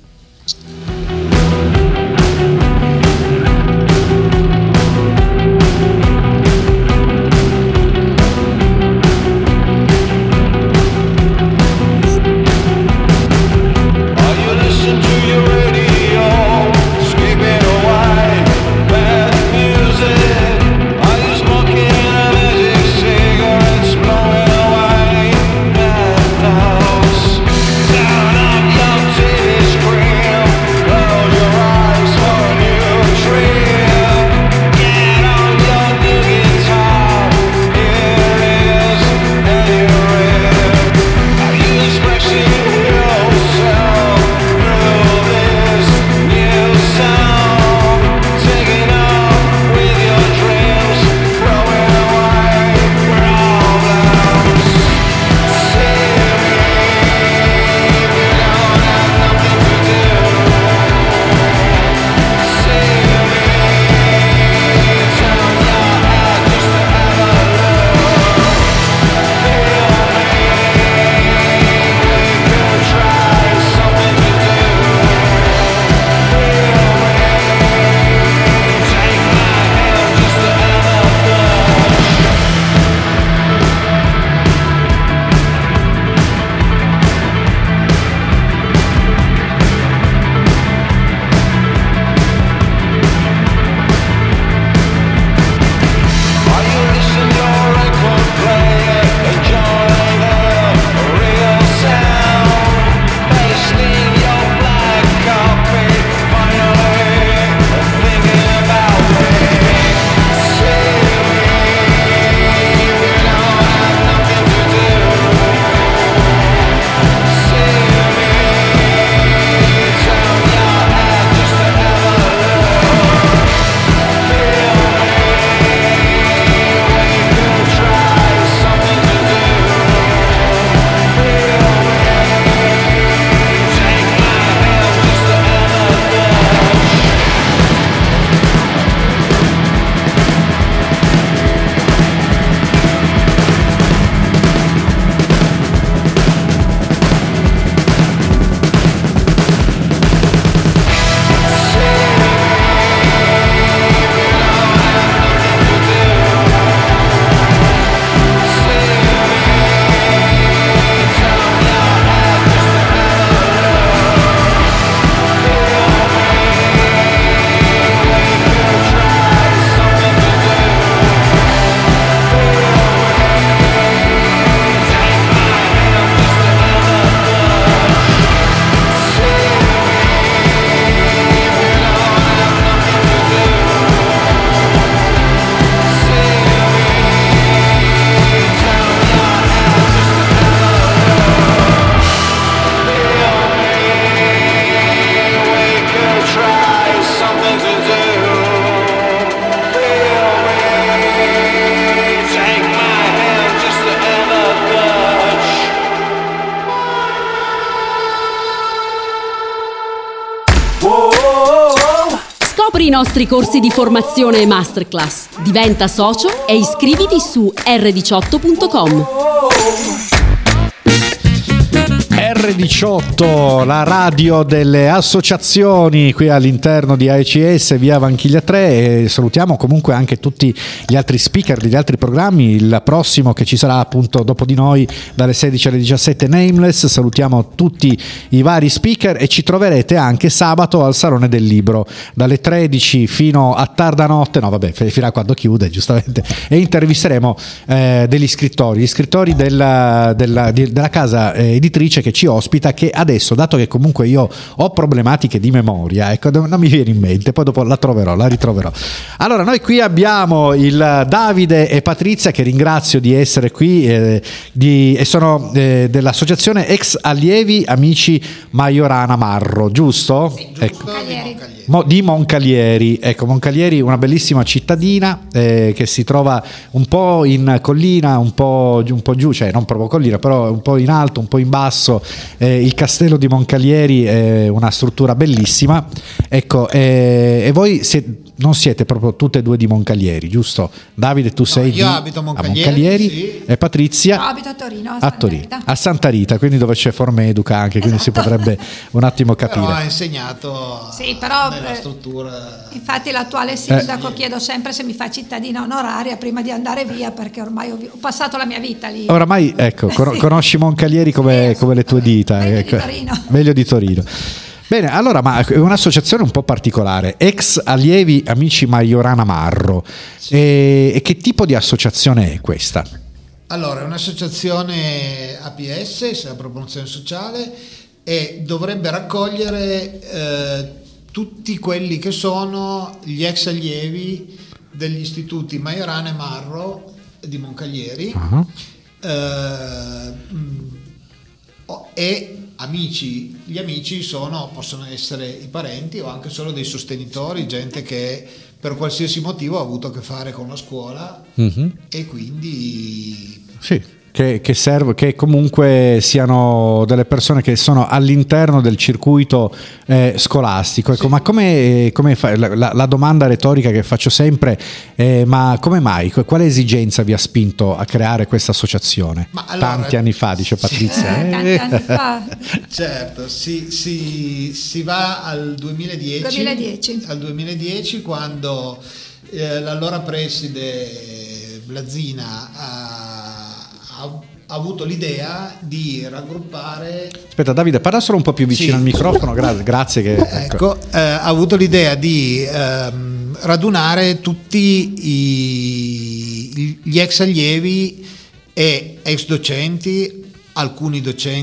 [SPEAKER 4] Scopri i nostri corsi di formazione e masterclass. Diventa socio e iscriviti su erre diciotto punto com.
[SPEAKER 1] R ventiquattro e diciotto, la radio delle associazioni qui all'interno di A E C S via Vanchiglia tre, e salutiamo comunque anche tutti gli altri speaker degli altri programmi. Il prossimo che ci sarà appunto dopo di noi dalle sedici alle diciassette, Nameless. Salutiamo tutti i vari speaker e ci troverete anche sabato al Salone del Libro dalle tredici fino a tarda notte, no vabbè, fino a quando chiude giustamente, e intervisteremo eh, degli scrittori, gli scrittori della, della, della casa editrice che ci ospita, che adesso, dato che comunque io ho problematiche di memoria, ecco, non mi viene in mente, poi dopo la troverò, la ritroverò. Allora, noi qui abbiamo il Davide e Patrizia, che ringrazio di essere qui, eh, di, e sono eh, dell'associazione Ex Allievi Amici Majorana Marro, giusto?
[SPEAKER 3] Sì,
[SPEAKER 1] ecco.
[SPEAKER 3] giusto, di Moncalieri.
[SPEAKER 1] Mo, di Moncalieri, ecco, Moncalieri, una bellissima cittadina eh, che si trova un po' in collina, un po', un po' giù, cioè non proprio collina, però un po' in alto, un po' in basso. Eh, il castello di Moncalieri è una struttura bellissima, ecco, eh, e voi siete, non siete proprio tutte e due di Moncalieri, giusto? Davide, tu
[SPEAKER 3] No,
[SPEAKER 1] sei
[SPEAKER 3] io
[SPEAKER 1] di
[SPEAKER 3] abito a Moncalieri,
[SPEAKER 1] a Moncalieri
[SPEAKER 3] sì.
[SPEAKER 1] E Patrizia?
[SPEAKER 5] No, abito a Torino, a,
[SPEAKER 1] a
[SPEAKER 5] Santa
[SPEAKER 1] Torino,
[SPEAKER 5] Rita.
[SPEAKER 1] a Santa Rita, quindi dove c'è Formeduca anche, quindi
[SPEAKER 5] Esatto.
[SPEAKER 1] si potrebbe un attimo capire.
[SPEAKER 3] Però ha insegnato
[SPEAKER 5] Sì, però,
[SPEAKER 3] nella
[SPEAKER 5] eh,
[SPEAKER 3] struttura.
[SPEAKER 5] Infatti l'attuale sindaco chiedo sempre se mi fa cittadina onoraria prima di andare via, perché ormai ho, vi- ho passato la mia vita lì.
[SPEAKER 1] Oramai, ecco, con-
[SPEAKER 5] Sì.
[SPEAKER 1] conosci Moncalieri come,
[SPEAKER 5] Sì,
[SPEAKER 1] come le tue dita.
[SPEAKER 5] meglio
[SPEAKER 1] ecco.
[SPEAKER 5] di Torino.
[SPEAKER 1] Meglio di Torino. Bene, allora, ma è un'associazione un po' particolare, Ex Allievi Amici Majorana Marro. E, e che tipo di associazione è questa?
[SPEAKER 3] Allora, è un'associazione A P S, se la promozione sociale, e dovrebbe raccogliere eh, tutti quelli che sono gli ex allievi degli istituti Majorana e Marro di Moncalieri.
[SPEAKER 1] Uh-huh.
[SPEAKER 3] eh, mh, e amici, gli amici sono, possono essere i parenti o anche solo dei sostenitori, gente che per qualsiasi motivo ha avuto a che fare con la scuola.
[SPEAKER 1] Mm-hmm.
[SPEAKER 3] E quindi
[SPEAKER 1] Sì, che, che serve, che comunque siano delle persone che sono all'interno del circuito eh, scolastico. Ecco,
[SPEAKER 3] Sì.
[SPEAKER 1] ma come, come fa, la, la domanda retorica che faccio sempre è: ma come mai? Quale esigenza vi ha spinto a creare questa associazione?
[SPEAKER 3] Ma allora-
[SPEAKER 1] Tanti anni fa, dice
[SPEAKER 3] Sì.
[SPEAKER 1] Patrizia.
[SPEAKER 5] Eh, tanti anni fa.
[SPEAKER 3] certo, si, si, si va al duemiladieci,
[SPEAKER 5] duemiladieci.
[SPEAKER 3] al duemiladieci quando eh, l'allora preside Blazina ha, ha, ha avuto l'idea di raggruppare.
[SPEAKER 1] Aspetta, Davide, parla solo un po' più vicino
[SPEAKER 3] Sì.
[SPEAKER 1] al microfono, grazie, grazie che,
[SPEAKER 3] Ecco, eh, ha avuto l'idea di ehm, radunare tutti i, gli ex allievi e ex docenti, alcuni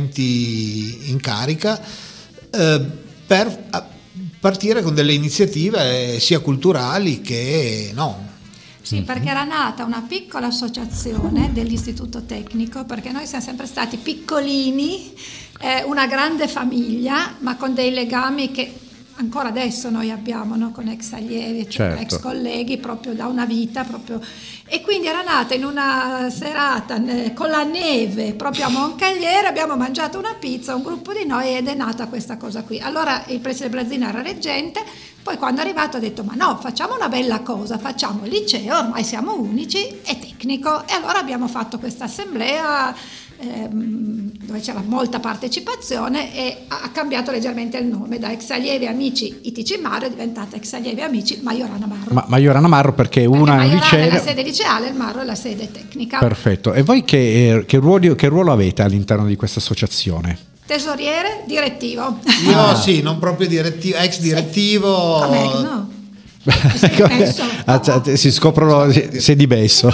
[SPEAKER 3] docenti in carica, eh, per a- partire con delle iniziative eh, sia culturali che no.
[SPEAKER 5] Sì, perché era nata una piccola associazione dell'istituto tecnico, perché noi siamo sempre stati piccolini, eh, una grande famiglia, ma con dei legami che ancora adesso noi abbiamo, no? Con ex allievi, cioè
[SPEAKER 1] Certo.
[SPEAKER 5] ex colleghi, proprio da una vita. Proprio. E quindi era nata in una serata eh, con la neve proprio a Moncalieri, abbiamo mangiato una pizza, un gruppo di noi, ed è nata questa cosa qui. Allora il presidente Blazina era reggente, poi quando è arrivato ha detto: ma no, facciamo una bella cosa, facciamo il liceo, ormai siamo unici, e tecnico. E allora abbiamo fatto questa assemblea ehm, dove c'era molta partecipazione, e ha cambiato leggermente il nome, da Ex Allievi Amici I T C Marro è diventata Ex Allievi Amici Majorana Marro.
[SPEAKER 1] Ma Majorana Marro perché
[SPEAKER 5] Perché
[SPEAKER 1] una è un
[SPEAKER 5] Majorana è la
[SPEAKER 1] liceo.
[SPEAKER 5] sede liceale, il Marro è la sede tecnica.
[SPEAKER 1] Perfetto. E voi che, eh, che, ruolo, che ruolo avete all'interno di questa associazione?
[SPEAKER 5] Tesoriere, direttivo.
[SPEAKER 3] Io
[SPEAKER 1] Ah.
[SPEAKER 3] sì, non proprio direttivo, ex direttivo.
[SPEAKER 5] Com'è che no? Sei di Besso.
[SPEAKER 1] Ah, cioè, si scoprono se sei di Besso.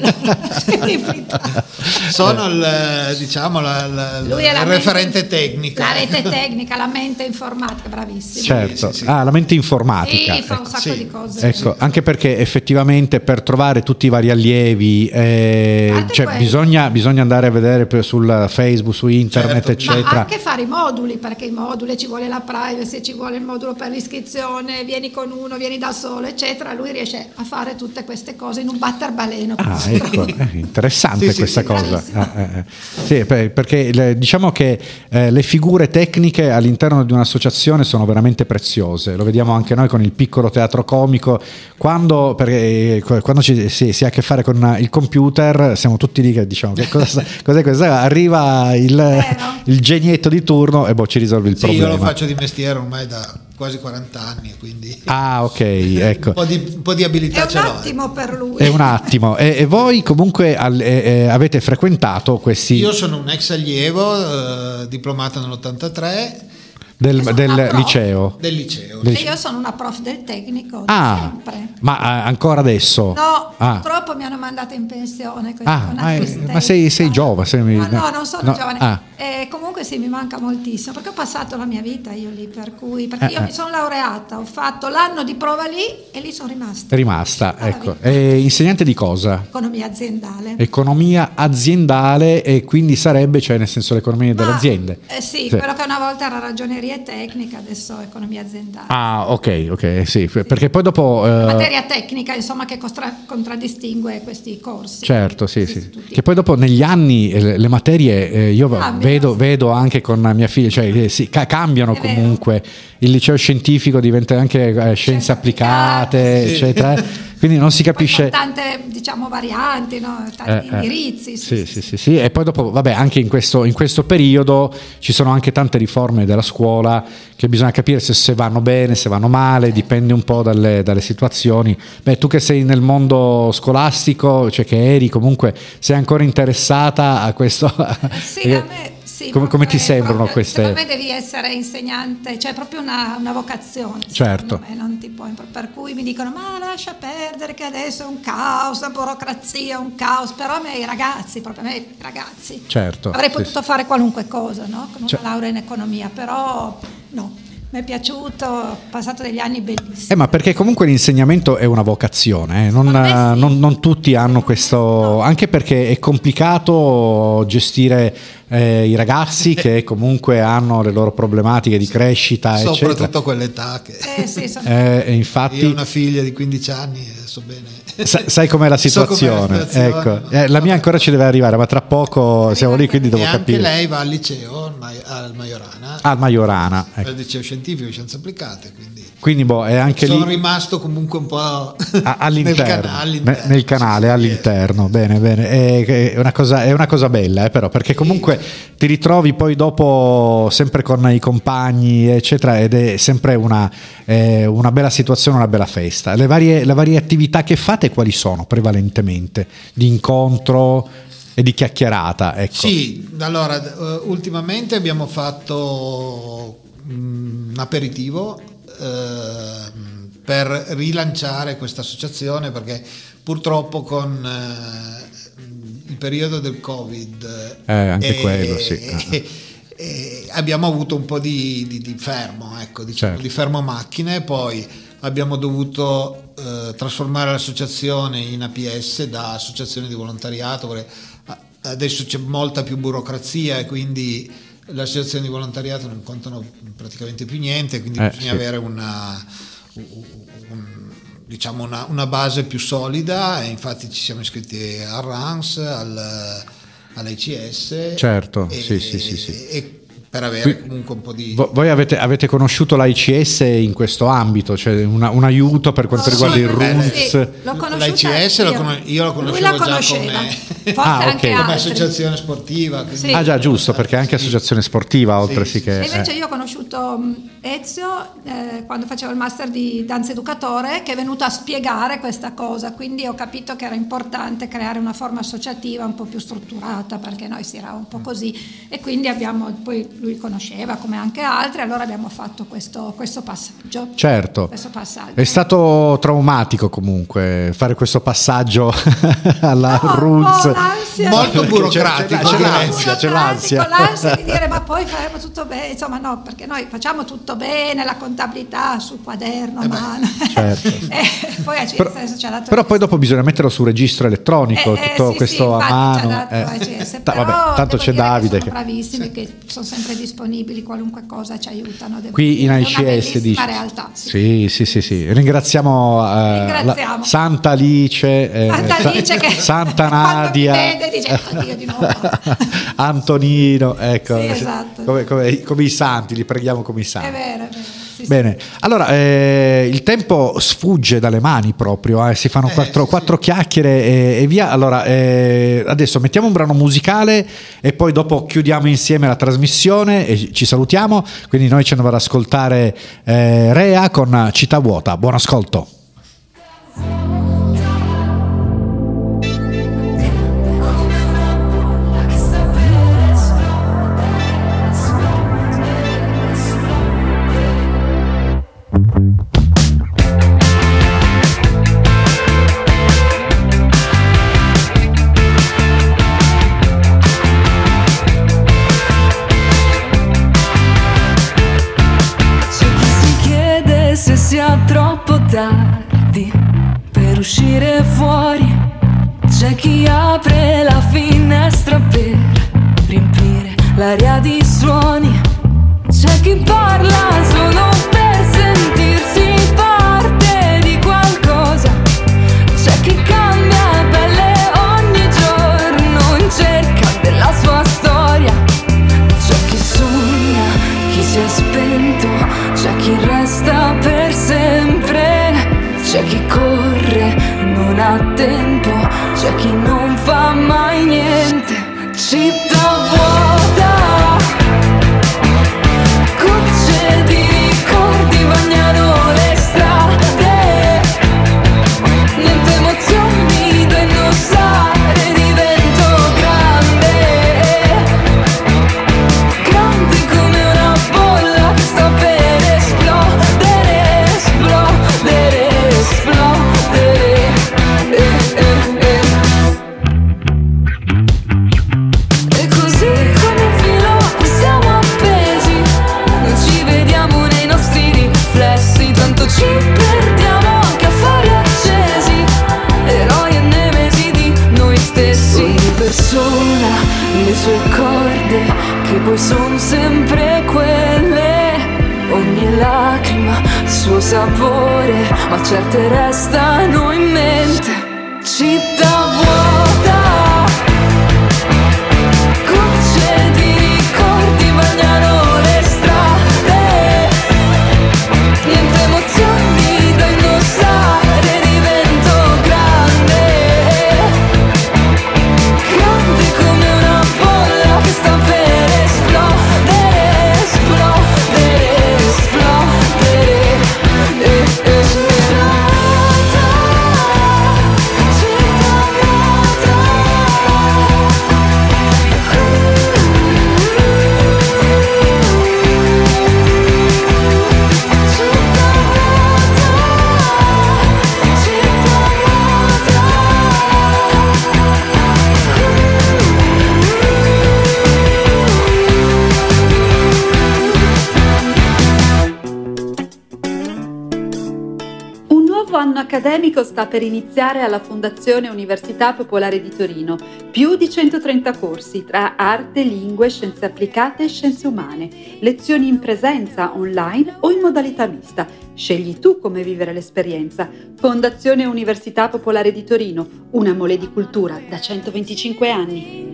[SPEAKER 5] Sei di Fritta.
[SPEAKER 3] Sono il, diciamo, la, la,
[SPEAKER 5] Lui è la
[SPEAKER 3] il
[SPEAKER 5] mente-
[SPEAKER 3] referente tecnico.
[SPEAKER 5] La rete tecnica, la mente informatica, bravissimo.
[SPEAKER 1] Certo.
[SPEAKER 3] sì, sì.
[SPEAKER 1] Ah, la mente informatica.
[SPEAKER 5] Sì, fa un
[SPEAKER 1] ecco.
[SPEAKER 5] sacco
[SPEAKER 3] sì.
[SPEAKER 5] di cose.
[SPEAKER 1] Ecco, anche perché effettivamente per trovare tutti i vari allievi eh,
[SPEAKER 5] Parte
[SPEAKER 1] cioè,
[SPEAKER 5] quello.
[SPEAKER 1] bisogna, bisogna andare a vedere per- sul Facebook, su internet,
[SPEAKER 3] Certo.
[SPEAKER 5] Ma
[SPEAKER 1] eccetera.
[SPEAKER 5] anche fare i moduli, perché i moduli ci vuole la privacy, ci vuole il modulo per l'iscrizione, vieni con uno, vieni da solo, eccetera. Lui riesce a fare tutte queste cose in un batterbaleno.
[SPEAKER 1] Ah, ecco, eh, interessante
[SPEAKER 3] Sì, sì,
[SPEAKER 1] questa
[SPEAKER 3] sì,
[SPEAKER 1] cosa.
[SPEAKER 5] bravissimo.
[SPEAKER 1] Eh, eh, eh. Sì, per- perché le- diciamo che eh, le figure tecniche all'interno di un'associazione sono veramente preziose. Lo vediamo anche noi con il piccolo teatro comico. Quando, perché, eh, quando ci, sì, si ha a che fare con il computer, siamo tutti lì che diciamo che cosa, cos'è questo? Arriva il,
[SPEAKER 5] Vero.
[SPEAKER 1] il genietto di turno e boh, ci risolvi il
[SPEAKER 3] sì,
[SPEAKER 1] problema.
[SPEAKER 3] io lo faccio di mestiere ormai da quasi quaranta anni, quindi
[SPEAKER 1] ah ok, ecco.
[SPEAKER 3] un, po di, un po' di abilità
[SPEAKER 5] È
[SPEAKER 3] ce
[SPEAKER 5] un
[SPEAKER 3] l'ho.
[SPEAKER 5] attimo per lui.
[SPEAKER 1] È un attimo. E, e voi comunque al, eh, eh, avete frequentato questi
[SPEAKER 3] Io sono un ex allievo, eh, diplomato nell'ottantatré.
[SPEAKER 1] del,
[SPEAKER 5] Io sono
[SPEAKER 1] del
[SPEAKER 5] una prof.
[SPEAKER 1] liceo?
[SPEAKER 3] Del liceo.
[SPEAKER 1] Del-
[SPEAKER 5] E io sono una prof del tecnico,
[SPEAKER 1] Ah,
[SPEAKER 5] sempre.
[SPEAKER 1] ma eh, ancora adesso?
[SPEAKER 5] No,
[SPEAKER 1] Ah.
[SPEAKER 5] purtroppo mi hanno mandato in pensione. questa
[SPEAKER 1] Ah,
[SPEAKER 5] è una
[SPEAKER 1] ma, è-
[SPEAKER 5] tristezza.
[SPEAKER 1] ma sei, sei giovane? Sei,
[SPEAKER 5] No, no, non sono
[SPEAKER 1] no,
[SPEAKER 5] giovane.
[SPEAKER 1] ah.
[SPEAKER 5] E comunque sì, mi manca moltissimo perché ho passato la mia vita io lì, per cui perché
[SPEAKER 1] Eh,
[SPEAKER 5] io
[SPEAKER 1] eh.
[SPEAKER 5] mi sono laureata, ho fatto l'anno di prova lì e lì sono rimasta.
[SPEAKER 1] È rimasta,
[SPEAKER 5] Tutta la
[SPEAKER 1] ecco.
[SPEAKER 5] vita.
[SPEAKER 1] E insegnante di cosa?
[SPEAKER 5] Economia aziendale.
[SPEAKER 1] Economia aziendale, e quindi sarebbe, cioè nel senso l'economia delle
[SPEAKER 5] Ma,
[SPEAKER 1] aziende.
[SPEAKER 5] Eh sì,
[SPEAKER 1] Sì.
[SPEAKER 5] quello che una volta era ragioneria e tecnica, adesso è economia aziendale.
[SPEAKER 1] Ah, ok, ok, sì, perché poi dopo... eh,
[SPEAKER 5] Materia tecnica, insomma, che costra- contraddistingue questi corsi.
[SPEAKER 1] certo, sì,
[SPEAKER 5] Questi
[SPEAKER 1] sì.
[SPEAKER 5] tutti.
[SPEAKER 1] Che poi dopo negli anni eh, le materie, eh, io
[SPEAKER 5] Cambiano,
[SPEAKER 1] vedo,
[SPEAKER 5] sì.
[SPEAKER 1] vedo anche con mia figlia, cioè eh, sì, ca- cambiano
[SPEAKER 5] È vero.
[SPEAKER 1] comunque. Il liceo scientifico diventa anche eh, scienze
[SPEAKER 5] Scienze
[SPEAKER 1] applicate,
[SPEAKER 5] applicate,
[SPEAKER 3] sì.
[SPEAKER 1] eccetera. Quindi non si
[SPEAKER 5] Poi
[SPEAKER 1] capisce...
[SPEAKER 5] con tante, diciamo, varianti, no? Tanti
[SPEAKER 1] Eh, eh.
[SPEAKER 5] indirizzi.
[SPEAKER 1] Sì, sì, sì, sì. E poi dopo, vabbè, anche in questo, in questo periodo ci sono anche tante riforme della scuola che bisogna capire se, se vanno bene, se vanno male, dipende un po' dalle, dalle situazioni. Beh, tu che sei nel mondo scolastico, cioè che eri comunque, sei ancora interessata a questo?
[SPEAKER 5] Sì, a me sì,
[SPEAKER 1] come, come ti
[SPEAKER 5] proprio-
[SPEAKER 1] sembrano
[SPEAKER 5] proprio-
[SPEAKER 1] queste?
[SPEAKER 5] Secondo me devi essere insegnante, cioè è proprio una, una vocazione.
[SPEAKER 1] Certo.
[SPEAKER 5] secondo me, non ti puoi- per cui mi dicono ma lascia perdere che adesso è un caos, la burocrazia è un caos, però a me i ragazzi, proprio a me i ragazzi.
[SPEAKER 1] Certo,
[SPEAKER 5] Avrei
[SPEAKER 1] sì,
[SPEAKER 5] potuto fare qualunque cosa, no? Con una
[SPEAKER 1] Cioè-
[SPEAKER 5] laurea in economia, però no. Mi è piaciuto, ho passato degli anni bellissimi.
[SPEAKER 1] Eh, ma perché comunque l'insegnamento è una vocazione, eh? non,
[SPEAKER 5] Secondo me sì.
[SPEAKER 1] non- non tutti hanno questo, anche perché è complicato gestire eh, i ragazzi che comunque hanno le loro problematiche di crescita, eccetera.
[SPEAKER 3] Soprattutto quell'età che
[SPEAKER 5] Eh, sì, sono-
[SPEAKER 1] Eh, e
[SPEAKER 3] io
[SPEAKER 1] infatti
[SPEAKER 3] ho una figlia di quindici anni e so bene.
[SPEAKER 1] sa- sai com'è la
[SPEAKER 3] So com'è
[SPEAKER 1] situazione,
[SPEAKER 3] la situazione,
[SPEAKER 1] ecco.
[SPEAKER 3] no?
[SPEAKER 1] Eh, la mia ancora ci deve arrivare, ma tra poco siamo lì, quindi devo
[SPEAKER 3] E anche
[SPEAKER 1] capire.
[SPEAKER 3] lei va al liceo al Mai- al Majorana,
[SPEAKER 1] Al Majorana, ecco.
[SPEAKER 3] al liceo scientifico di scienze applicate, quindi
[SPEAKER 1] Quindi boh, è anche
[SPEAKER 3] sono
[SPEAKER 1] lì
[SPEAKER 3] rimasto comunque un po'
[SPEAKER 1] a-
[SPEAKER 3] nel,
[SPEAKER 1] all'interno,
[SPEAKER 3] cana- all'interno,
[SPEAKER 1] ne- nel canale,
[SPEAKER 3] sì, sì,
[SPEAKER 1] all'interno, bene, bene. È, è una cosa, è una cosa bella, eh, però, perché comunque ti ritrovi poi dopo sempre con i compagni, eccetera, ed è sempre una, eh, una bella situazione, una bella festa. Le varie, le varie attività che fate quali sono prevalentemente? Di incontro e di chiacchierata, ecco.
[SPEAKER 3] Sì, allora eh, ultimamente abbiamo fatto mm, un aperitivo eh, per rilanciare questa associazione, perché purtroppo con eh, il periodo del Covid
[SPEAKER 1] Eh, anche quello, sì.
[SPEAKER 3] e- e abbiamo avuto un po' di, di- di fermo, ecco, diciamo,
[SPEAKER 1] Certo.
[SPEAKER 3] di fermo macchine, poi abbiamo dovuto eh, trasformare l'associazione in A P S da associazione di volontariato, perché a- adesso c'è molta più burocrazia e quindi le associazioni di volontariato non contano praticamente più niente, quindi
[SPEAKER 1] Eh,
[SPEAKER 3] bisogna
[SPEAKER 1] sì.
[SPEAKER 3] avere una, un- diciamo una, una base più solida, e infatti ci siamo iscritti al R A N S, al, all'I C S,
[SPEAKER 1] Certo,
[SPEAKER 3] e,
[SPEAKER 1] sì, sì, sì, sì.
[SPEAKER 3] e per avere comunque un po' di...
[SPEAKER 1] Vo- Voi avete, avete conosciuto l'A I C S in questo ambito, cioè una- un aiuto per quanto
[SPEAKER 5] No,
[SPEAKER 1] riguarda
[SPEAKER 5] sì,
[SPEAKER 1] il
[SPEAKER 5] beh,
[SPEAKER 1] R U N
[SPEAKER 5] sì,
[SPEAKER 1] S?
[SPEAKER 5] l'ho conosciuta
[SPEAKER 3] L'I C S lo
[SPEAKER 5] io.
[SPEAKER 3] conos- io lo
[SPEAKER 5] Lui
[SPEAKER 3] conoscevo
[SPEAKER 5] la
[SPEAKER 3] già
[SPEAKER 5] conosceva,
[SPEAKER 3] come-
[SPEAKER 5] forse
[SPEAKER 1] Ah, ok.
[SPEAKER 5] anche
[SPEAKER 1] Come
[SPEAKER 3] come
[SPEAKER 5] altri.
[SPEAKER 3] associazione sportiva, quindi-
[SPEAKER 5] Sì.
[SPEAKER 1] Ah già, giusto, perché anche
[SPEAKER 3] Sì.
[SPEAKER 1] associazione sportiva, oltre
[SPEAKER 3] Sì,
[SPEAKER 1] sì,
[SPEAKER 3] sì,
[SPEAKER 1] che...
[SPEAKER 5] E invece
[SPEAKER 1] eh.
[SPEAKER 5] io ho conosciuto mh, Ezio eh, quando facevo il master di danza educatore, che è venuto a spiegare questa cosa, quindi ho capito che era importante creare una forma associativa un po' più strutturata, perché noi si era un po' così, e quindi abbiamo, poi lui conosceva come anche altri, allora abbiamo fatto questo, questo passaggio.
[SPEAKER 1] Certo,
[SPEAKER 5] Questo passaggio.
[SPEAKER 1] è stato traumatico comunque fare questo passaggio alla
[SPEAKER 5] No,
[SPEAKER 1] R U N S.
[SPEAKER 5] un po' l'ansia.
[SPEAKER 3] Molto
[SPEAKER 1] Perché
[SPEAKER 3] burocratico,
[SPEAKER 1] c'è, c'è, c'è
[SPEAKER 3] direi.
[SPEAKER 1] l'ansia, c'è l'ansia.
[SPEAKER 5] Con l'ansia di dire ma poi faremo tutto bene, insomma no, perché noi facciamo tutto bene, la contabilità sul quaderno a mano.
[SPEAKER 1] certo.
[SPEAKER 5] E poi a C S S
[SPEAKER 1] Però,
[SPEAKER 5] ci ha dato
[SPEAKER 1] però poi dopo bisogna metterlo sul registro elettronico,
[SPEAKER 5] Eh, eh,
[SPEAKER 1] tutto
[SPEAKER 5] sì,
[SPEAKER 1] questo
[SPEAKER 5] sì,
[SPEAKER 1] a
[SPEAKER 5] infatti
[SPEAKER 1] mano.
[SPEAKER 5] ci ha dato
[SPEAKER 1] eh.
[SPEAKER 5] A C S,
[SPEAKER 1] Ta-
[SPEAKER 5] però
[SPEAKER 1] vabbè, tanto
[SPEAKER 5] devo
[SPEAKER 1] c'è
[SPEAKER 5] dire
[SPEAKER 1] Davide
[SPEAKER 5] che
[SPEAKER 1] che...
[SPEAKER 5] sono bravissimi, che sono sempre disponibili, qualunque cosa ci aiutano. devo
[SPEAKER 1] Qui
[SPEAKER 5] dire.
[SPEAKER 1] in
[SPEAKER 5] È
[SPEAKER 1] I
[SPEAKER 5] una
[SPEAKER 1] C S
[SPEAKER 5] bellissima
[SPEAKER 1] dice
[SPEAKER 5] realtà, sì.
[SPEAKER 1] sì sì sì sì ringraziamo, eh,
[SPEAKER 5] Ringraziamo.
[SPEAKER 1] la- Santa Alice, eh,
[SPEAKER 5] Santa
[SPEAKER 1] Sa-
[SPEAKER 5] Alice che
[SPEAKER 1] Santa
[SPEAKER 5] quando mi
[SPEAKER 1] Nadia,
[SPEAKER 5] vede dice, "Oddio, di nuovo."
[SPEAKER 1] Antonino, ecco,
[SPEAKER 5] Sì, esatto.
[SPEAKER 1] come, come- come i santi, li preghiamo come i santi.
[SPEAKER 5] È vero, è vero. Sì, Sì,
[SPEAKER 1] Bene,
[SPEAKER 5] sì.
[SPEAKER 1] allora eh, il tempo sfugge dalle mani proprio, eh, si fanno
[SPEAKER 3] Eh,
[SPEAKER 1] quattro,
[SPEAKER 3] sì,
[SPEAKER 1] quattro
[SPEAKER 3] sì.
[SPEAKER 1] chiacchiere e, e via. Allora, eh, adesso mettiamo un brano musicale e poi dopo chiudiamo insieme la trasmissione e ci salutiamo. Quindi noi ci andiamo ad ascoltare eh, Rea con Città Vuota. Buon ascolto.
[SPEAKER 6] Se sia troppo tardi per uscire fuori, c'è chi apre la finestra per riempire l'aria di suoni, c'è chi parla solo per sentirsi parte di qualcosa, c'è chi cambia pelle ogni giorno in cerca della sua storia, c'è chi sogna, chi si è spento, c'è chi resta per sempre, c'è chi corre, non ha tempo, c'è chi non fa mai niente. Città vuota, cucce di ricordi bagnano le strade, niente emozioni da indossare, divento grande, grande come una bolla che sta per esplodere, esplodere, esplodere, eh, eh, eh. E così come un filo siamo appesi, non ci vediamo nei nostri riflessi, tanto ci perdiamo anche a fari accesi, eroi e nemesi di noi stessi. Ogni persona, le sue corde, che poi sono sempre quelle, ogni lacrima, suo sapore, ma certe restano in mente. Città vuota, cucce di ricordi bagnano le strade, niente emozioni da indossare, divento grande, grande come una bolla che sta per esplodere, esplodere, esplodere, eh, eh,
[SPEAKER 7] Un nuovo anno accademico sta per iniziare alla Fondazione Università Popolare di Torino. Più di centotrenta corsi tra arte, lingue, scienze applicate e scienze umane. Lezioni in presenza, online o in modalità mista. Scegli tu come vivere l'esperienza. Fondazione Università Popolare di Torino, una mole di cultura da centoventicinque anni.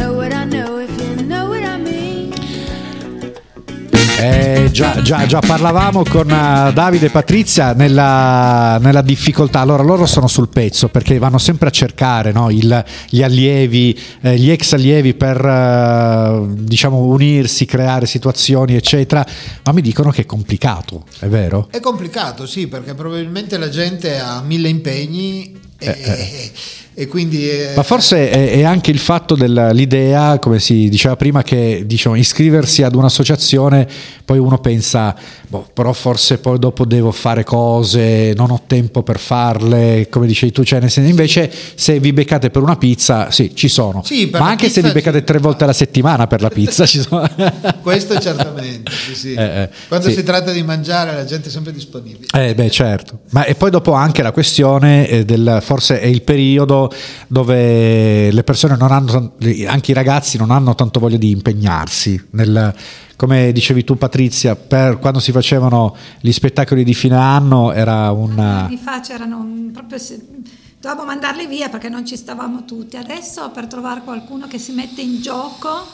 [SPEAKER 1] Eh, già, già, già parlavamo con uh, Davide e Patrizia nella, nella difficoltà. Allora loro sono sul pezzo perché vanno sempre a cercare, no, il, gli allievi, eh, gli ex allievi per uh, diciamo unirsi, creare situazioni eccetera, ma mi dicono che è complicato, è vero?
[SPEAKER 3] È complicato, sì, perché probabilmente la gente ha mille impegni e,
[SPEAKER 1] Eh, eh.
[SPEAKER 3] e quindi eh,
[SPEAKER 1] Ma forse è, è anche il fatto dell'idea, come si diceva prima, che diciamo iscriversi ad un'associazione, poi uno pensa, boh, però forse poi dopo devo fare cose, non ho tempo per farle, come dicevi tu, cioè nel senso, invece se vi beccate per una pizza, sì, ci sono,
[SPEAKER 3] Sì, per
[SPEAKER 1] ma
[SPEAKER 3] la
[SPEAKER 1] anche se
[SPEAKER 3] pizza
[SPEAKER 1] vi beccate
[SPEAKER 3] ci-
[SPEAKER 1] tre volte alla settimana per la pizza, ci sono.
[SPEAKER 3] questo certamente, sì, sì.
[SPEAKER 1] Eh, eh,
[SPEAKER 3] Quando
[SPEAKER 1] sì.
[SPEAKER 3] si tratta di mangiare la gente è sempre disponibile.
[SPEAKER 1] Eh beh certo, ma e poi dopo anche la questione eh, del, forse è il periodo dove le persone non hanno, anche i ragazzi non hanno tanto voglia di impegnarsi nel, come dicevi tu Patrizia, per quando si facevano gli spettacoli di fine anno era un
[SPEAKER 5] Anni fa c'erano un- proprio se- dovevamo mandarli via perché non ci stavamo tutti. Adesso per trovare qualcuno che si mette in gioco,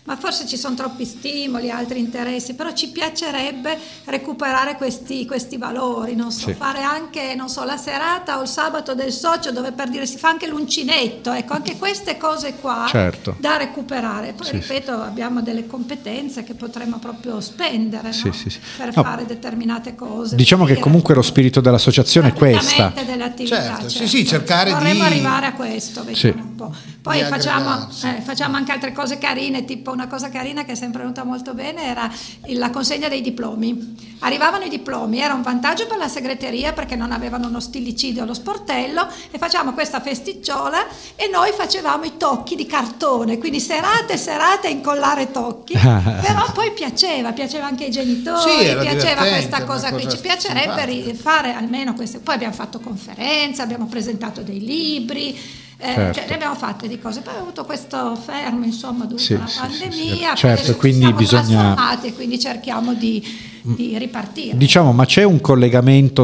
[SPEAKER 5] ma forse ci sono troppi stimoli, altri interessi, però ci piacerebbe recuperare questi, questi valori, non so,
[SPEAKER 1] sì.
[SPEAKER 5] fare anche, non so, la serata o il sabato del socio, dove per dire si fa anche l'uncinetto, ecco, anche queste cose qua,
[SPEAKER 1] certo.
[SPEAKER 5] da recuperare. Poi
[SPEAKER 1] sì,
[SPEAKER 5] ripeto,
[SPEAKER 1] sì.
[SPEAKER 5] abbiamo delle competenze che potremmo proprio spendere,
[SPEAKER 1] sì,
[SPEAKER 5] no?
[SPEAKER 1] sì, sì.
[SPEAKER 5] per
[SPEAKER 1] no.
[SPEAKER 5] fare determinate cose.
[SPEAKER 1] Diciamo che comunque lo spirito dell'associazione è questa.
[SPEAKER 5] Delle attività,
[SPEAKER 3] certo,
[SPEAKER 5] certo.
[SPEAKER 3] sì, sì, cercare
[SPEAKER 5] vorremmo
[SPEAKER 3] di
[SPEAKER 5] arrivare a questo,
[SPEAKER 1] sì.
[SPEAKER 5] un po'. Poi facciamo, eh, facciamo anche altre cose carine, tipo una cosa carina che è sempre venuta molto bene era la consegna dei diplomi. Arrivavano i diplomi, era un vantaggio per la segreteria perché non avevano uno stillicidio allo sportello, e facciamo questa festicciola e noi facevamo i tocchi di cartone, quindi serate e serate a incollare tocchi, però poi piaceva, piaceva anche ai genitori,
[SPEAKER 3] sì,
[SPEAKER 5] piaceva questa cosa,
[SPEAKER 3] cosa
[SPEAKER 5] qui, ci piacerebbe simpatica. Fare almeno queste. Poi abbiamo fatto conferenze, abbiamo presentato dei libri. Eh,
[SPEAKER 1] certo.
[SPEAKER 5] cioè, ne abbiamo fatte di cose, poi abbiamo avuto questo fermo insomma dovuto
[SPEAKER 1] sì,
[SPEAKER 5] alla
[SPEAKER 1] sì,
[SPEAKER 5] pandemia,
[SPEAKER 1] sì, certo, quindi
[SPEAKER 5] siamo
[SPEAKER 1] bisogna
[SPEAKER 5] trasformati e quindi cerchiamo di, di ripartire.
[SPEAKER 1] Diciamo, ma c'è un collegamento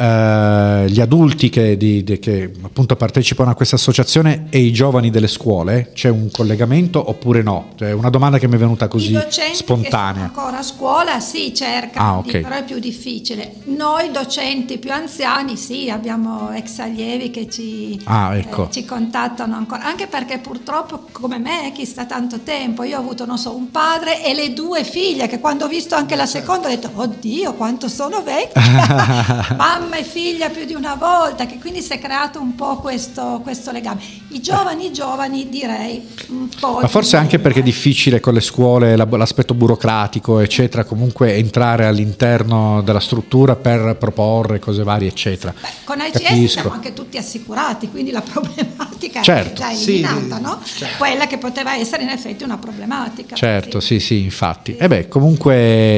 [SPEAKER 1] tra eh, gli adulti che, di, di, che appunto partecipano a questa associazione e i giovani delle scuole? C'è un collegamento oppure no? Cioè, una domanda che mi è venuta così
[SPEAKER 5] I docenti
[SPEAKER 1] spontanea.
[SPEAKER 5] Che sono ancora a scuola sì, cercano,
[SPEAKER 1] ah, okay.
[SPEAKER 5] di, però è più difficile. Noi docenti più anziani sì, abbiamo ex allievi che ci,
[SPEAKER 1] ah, ecco.
[SPEAKER 5] eh, ci contattano ancora, anche perché purtroppo come me chi sta tanto tempo, io ho avuto non so un padre e le due figlie che quando ho visto anche la seconda ho detto oddio quanto sono vecchia, mamma e figlia più di una volta, che quindi si è creato un po' questo, questo legame. I giovani i giovani direi un po',
[SPEAKER 1] ma forse anche perché è difficile con le scuole l'aspetto burocratico eccetera, comunque entrare all'interno della struttura per proporre cose varie eccetera.
[SPEAKER 5] Beh, con I G S siamo anche tutti assicurati, quindi la problematica
[SPEAKER 1] certo.
[SPEAKER 5] è già eliminata,
[SPEAKER 3] sì,
[SPEAKER 5] no?
[SPEAKER 3] certo.
[SPEAKER 5] Quella che poteva essere in effetti una problematica.
[SPEAKER 1] Certo, sì, sì, infatti.
[SPEAKER 5] Sì.
[SPEAKER 1] E beh, comunque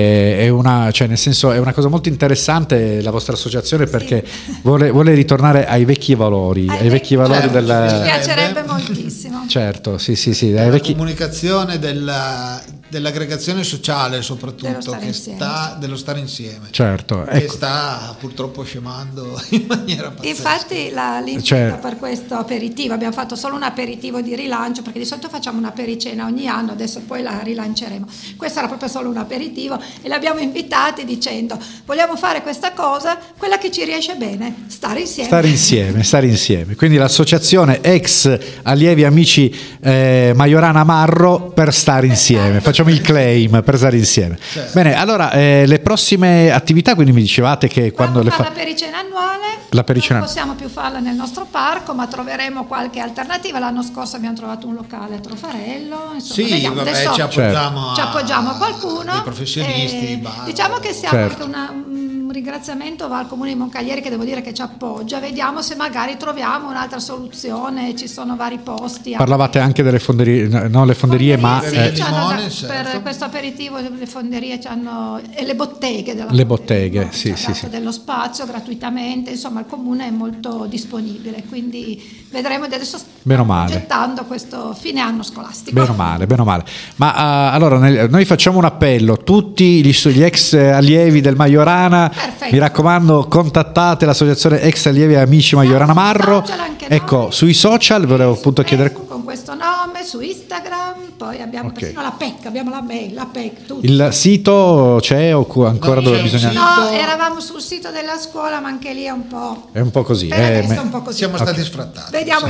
[SPEAKER 1] è una, cioè nel senso è una cosa molto interessante la vostra associazione perché
[SPEAKER 5] sì.
[SPEAKER 1] vuole, vuole ritornare ai vecchi valori, ai, ai vecchi valori
[SPEAKER 3] certo,
[SPEAKER 1] del.
[SPEAKER 5] Mi piacerebbe moltissimo.
[SPEAKER 1] Certo, sì, sì, sì.
[SPEAKER 3] La
[SPEAKER 1] vecchi...
[SPEAKER 3] comunicazione della, dell'aggregazione sociale, soprattutto, che
[SPEAKER 5] insieme.
[SPEAKER 3] sta dello stare insieme.
[SPEAKER 1] Certo,
[SPEAKER 3] che
[SPEAKER 1] ecco.
[SPEAKER 3] sta purtroppo scemando in maniera pazzesca.
[SPEAKER 5] Infatti la, l'invito
[SPEAKER 1] cioè...
[SPEAKER 5] per questo aperitivo, abbiamo fatto solo un aperitivo di rilancio perché di solito facciamo una pericena ogni anno, adesso poi la rilanceremo. Questo era proprio solo un aperitivo e l'abbiamo invitati dicendo vogliamo fare questa cosa, quella che ci riesce bene, stare insieme.
[SPEAKER 1] Stare insieme, stare insieme. Quindi l'associazione ex allievi amici eh, Majorana Marro per stare insieme. Facciamo il claim per stare insieme. Certo. Bene, allora eh, le prossime attività, quindi mi dicevate che quando
[SPEAKER 5] Quando
[SPEAKER 1] le
[SPEAKER 5] fa
[SPEAKER 1] fa
[SPEAKER 5] la pericena annuale,
[SPEAKER 1] la pericena...
[SPEAKER 5] non possiamo più farla nel nostro parco, ma troveremo qualche alternativa. L'anno scorso abbiamo trovato un locale a Trofarello, insomma,
[SPEAKER 3] sì,
[SPEAKER 5] vediamo.
[SPEAKER 3] vabbè,
[SPEAKER 5] Adesso
[SPEAKER 3] ci appoggiamo,
[SPEAKER 5] certo. ci appoggiamo a qualcuno,
[SPEAKER 3] dei professionisti,
[SPEAKER 5] e
[SPEAKER 3] bar,
[SPEAKER 5] diciamo che siamo
[SPEAKER 1] certo.
[SPEAKER 5] anche una, un ringraziamento va al comune di Moncaglieri, che devo dire che ci appoggia. Vediamo se magari troviamo un'altra soluzione, ci sono vari posti.
[SPEAKER 1] Parlavate anche delle fonderie, no, le fonderie,
[SPEAKER 5] fonderie
[SPEAKER 1] ma
[SPEAKER 5] sì,
[SPEAKER 1] eh,
[SPEAKER 3] limone,
[SPEAKER 5] da,
[SPEAKER 3] certo.
[SPEAKER 5] per questo aperitivo le fonderie c'hanno e le botteghe della
[SPEAKER 1] le botteghe,
[SPEAKER 5] sì,
[SPEAKER 1] sì,
[SPEAKER 5] ci ha
[SPEAKER 1] sì,
[SPEAKER 5] dato
[SPEAKER 1] sì.
[SPEAKER 5] dello spazio gratuitamente, insomma il comune è molto disponibile, quindi vedremo. Adesso
[SPEAKER 1] Bene o
[SPEAKER 5] stiamo
[SPEAKER 1] male.
[SPEAKER 5] progettando questo fine anno scolastico.
[SPEAKER 1] Bene o male, bene o male. Ma uh, allora nel, noi facciamo un appello, tutti gli, gli ex allievi del Majorana,
[SPEAKER 5] Perfetto.
[SPEAKER 1] mi raccomando contattate l'associazione ex allievi amici Majorana Marro, ecco
[SPEAKER 5] noi.
[SPEAKER 1] Sui social volevo appunto chiedere
[SPEAKER 5] con questo nome, su Instagram, poi abbiamo
[SPEAKER 1] okay.
[SPEAKER 5] persino la P E C, abbiamo la mail, la P E C, tutto.
[SPEAKER 1] il sito c'è o ancora
[SPEAKER 3] No,
[SPEAKER 1] dove
[SPEAKER 3] c'è
[SPEAKER 1] bisogna?
[SPEAKER 5] No, eravamo sul sito della scuola, ma anche lì è un po'.
[SPEAKER 1] È un po' così.
[SPEAKER 5] Per
[SPEAKER 1] eh,
[SPEAKER 5] adesso
[SPEAKER 1] me...
[SPEAKER 5] è un po' così.
[SPEAKER 3] Siamo
[SPEAKER 1] okay.
[SPEAKER 3] stati sfrattati.
[SPEAKER 5] Vediamo.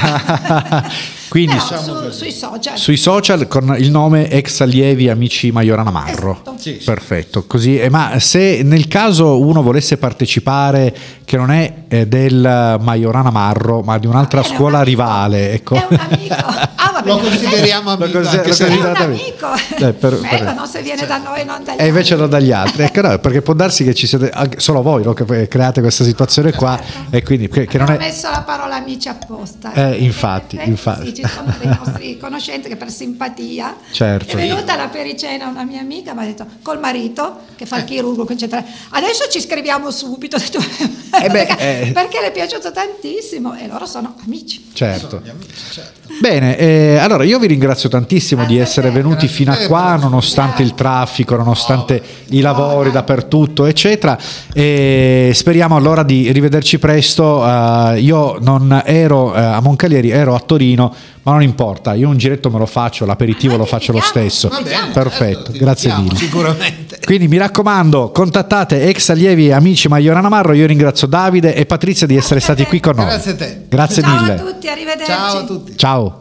[SPEAKER 1] Quindi
[SPEAKER 5] Però, su, sui social.
[SPEAKER 1] Sui social con il nome ex allievi amici Majorana Marro.
[SPEAKER 5] Esatto.
[SPEAKER 3] Sì, sì.
[SPEAKER 1] Perfetto, così. Eh, ma se nel caso uno volesse partecipare che non è eh, del Majorana Marro, ma di un'altra
[SPEAKER 5] Bene,
[SPEAKER 1] scuola
[SPEAKER 5] un
[SPEAKER 1] rivale, ecco.
[SPEAKER 5] È un amico. Ah, vabbè,
[SPEAKER 3] Lo consideriamo
[SPEAKER 1] Lo
[SPEAKER 3] amico,
[SPEAKER 1] consider-
[SPEAKER 3] anche
[SPEAKER 1] lo
[SPEAKER 3] se-
[SPEAKER 5] è un
[SPEAKER 1] considerate
[SPEAKER 5] amico.
[SPEAKER 1] Eh, per-
[SPEAKER 5] Bello,
[SPEAKER 1] per-
[SPEAKER 5] no? Se viene da noi, non dagli
[SPEAKER 1] E invece
[SPEAKER 5] altri.
[SPEAKER 1] non dagli altri, ecco, no, perché può darsi che ci siete anche solo voi, no, che create questa situazione qua, e quindi che, che non
[SPEAKER 5] Abbiamo
[SPEAKER 1] è.
[SPEAKER 5] messo la parola amici apposta.
[SPEAKER 1] Eh, infatti,
[SPEAKER 5] Eh,
[SPEAKER 1] infatti.
[SPEAKER 5] Sì, ci sono dei nostri conoscenti che per simpatia
[SPEAKER 1] Certo.
[SPEAKER 5] è venuta alla pericena una mia amica, mi ha detto col marito che fa il chirurgo, eccetera. Adesso ci scriviamo subito. Ho detto,
[SPEAKER 1] Eh beh,
[SPEAKER 5] perché,
[SPEAKER 1] eh.
[SPEAKER 5] perché le è piaciuto tantissimo e loro sono amici.
[SPEAKER 1] Certo.
[SPEAKER 3] Gli amici, certo.
[SPEAKER 1] Bene, eh, allora io vi ringrazio tantissimo di essere venuti fino a qua, nonostante il traffico, nonostante i lavori dappertutto, eccetera. E speriamo allora di rivederci presto. Uh, io non ero uh, a Moncalieri, ero a Torino, ma non importa, io un giretto me lo faccio, l'aperitivo lo faccio lo stesso.
[SPEAKER 3] Bene,
[SPEAKER 1] perfetto,
[SPEAKER 3] certo,
[SPEAKER 1] grazie mille.
[SPEAKER 3] Sicuramente.
[SPEAKER 1] Quindi mi raccomando, contattate ex allievi e amici Majorana Marro. Io ringrazio Davide e Patrizia di essere stati qui con noi.
[SPEAKER 3] Grazie a te.
[SPEAKER 1] Grazie
[SPEAKER 5] Ciao
[SPEAKER 1] mille.
[SPEAKER 5] a tutti, arrivederci.
[SPEAKER 3] Ciao a tutti.
[SPEAKER 1] Ciao.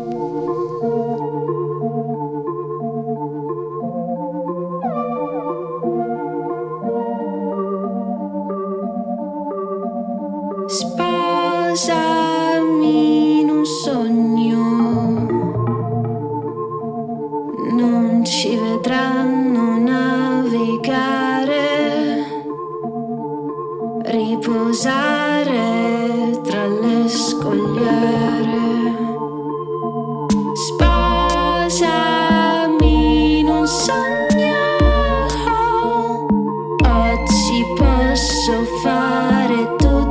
[SPEAKER 8] Sposami in un sogno, non ci vedranno navigare, riposare tra le scogliere. Sposami in un sogno, oggi posso fare tutto.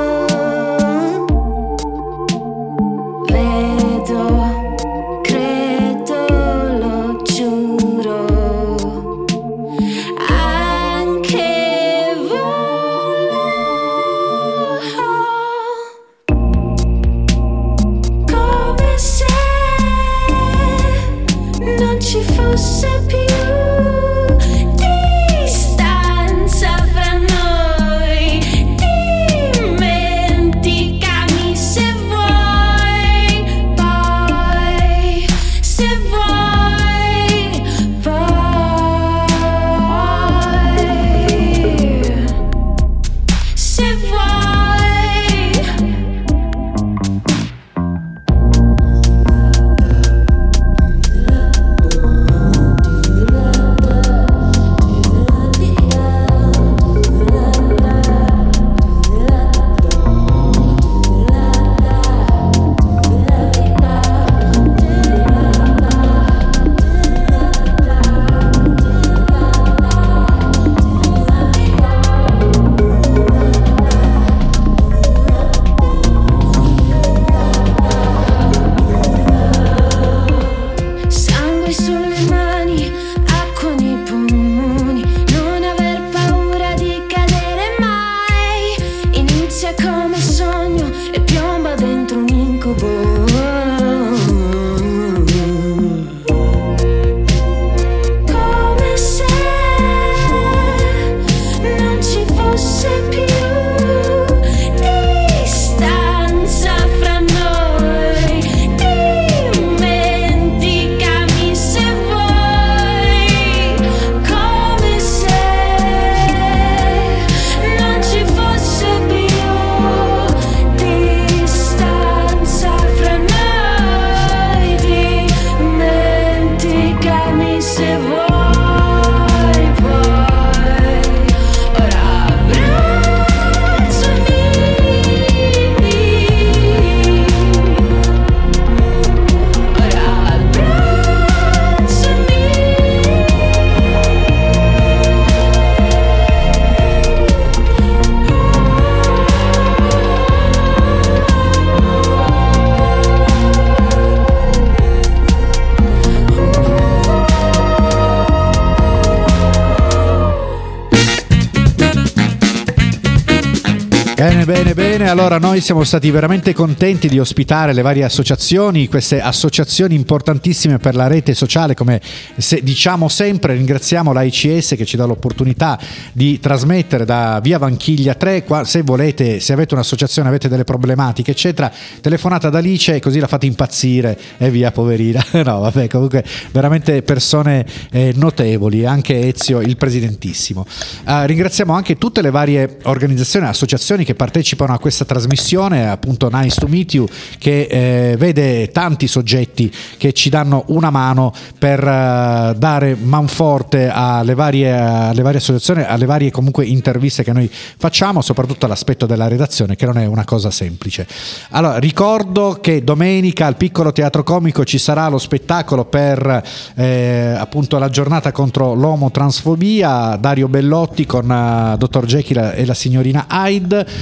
[SPEAKER 1] Bene, bene, bene. Allora noi siamo stati veramente contenti di ospitare le varie associazioni, queste associazioni importantissime per la rete sociale, come se, diciamo sempre. Ringraziamo l'A I C S che ci dà l'opportunità di trasmettere da via Vanchiglia tre. Qua, se volete, se avete un'associazione, avete delle problematiche, eccetera, telefonate ad Alice, così la fate impazzire e via, poverina. No, vabbè, comunque veramente persone eh, notevoli, anche Ezio, il presidentissimo. Uh, ringraziamo anche tutte le varie organizzazioni e associazioni che partecipano a questa trasmissione, appunto Nice to Meet You, che eh, vede tanti soggetti che ci danno una mano per uh, dare manforte alle varie, alle varie associazioni, alle varie comunque interviste che noi facciamo, soprattutto all'aspetto della redazione, che non è una cosa semplice. Allora, ricordo che domenica al Piccolo Teatro Comico ci sarà lo spettacolo per eh, appunto la giornata contro l'omotransfobia, Dario Bellotti con uh, dottor Jekyll e la signorina Hyde.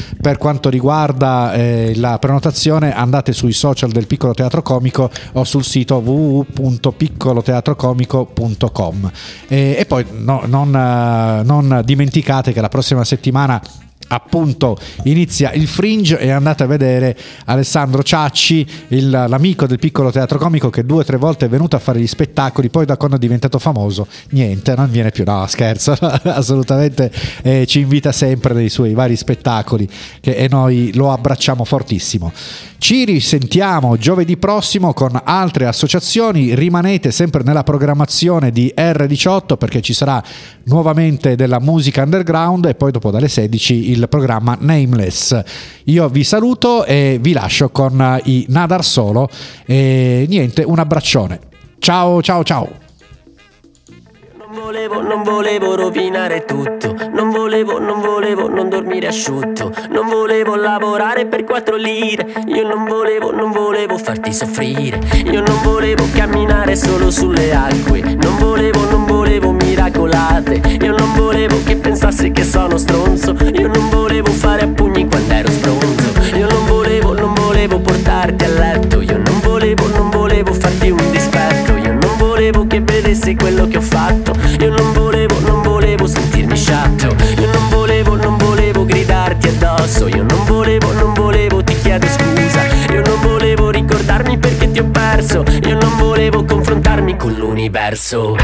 [SPEAKER 1] Per quanto riguarda eh, la prenotazione, andate sui social del Piccolo Teatro Comico o sul sito w w w punto piccolo teatro comico punto com. E, e poi no, non, non dimenticate che la prossima settimana appunto inizia il Fringe e andate a vedere Alessandro Ciacci, il, l'amico del Piccolo Teatro Comico, che due o tre volte è venuto a fare gli spettacoli, poi da quando è diventato famoso niente, non viene più, no scherzo, assolutamente, eh, ci invita sempre nei suoi vari spettacoli che, e noi lo abbracciamo fortissimo. Ci risentiamo giovedì prossimo con altre associazioni, rimanete sempre nella programmazione di R diciotto perché ci sarà nuovamente della musica underground e poi dopo dalle sedici il programma Nameless. Io vi saluto e vi lascio con i Nadar Solo e niente, un abbraccione. Ciao ciao ciao.
[SPEAKER 9] Non volevo, non volevo rovinare tutto. Non volevo, non volevo non dormire asciutto. Non volevo lavorare per quattro lire. Io non volevo, non volevo farti soffrire. Io non volevo camminare solo sulle acque. Non volevo, non volevo miracolate. Io non volevo che pensassi che sono stronzo. Io non volevo fare a pugni quando ero stronzo. Io non volevo, non volevo portarti a letto. Io non volevo, non volevo farti un dispetto. Io non volevo che vedessi quello che ho fatto. Io non volevo, non volevo sentirmi sciatto. Io non volevo, non volevo gridarti addosso. Io non volevo, non volevo, ti chiedo scusa. Io non volevo ricordarmi perché ti ho perso. Io non volevo confrontarmi con l'universo.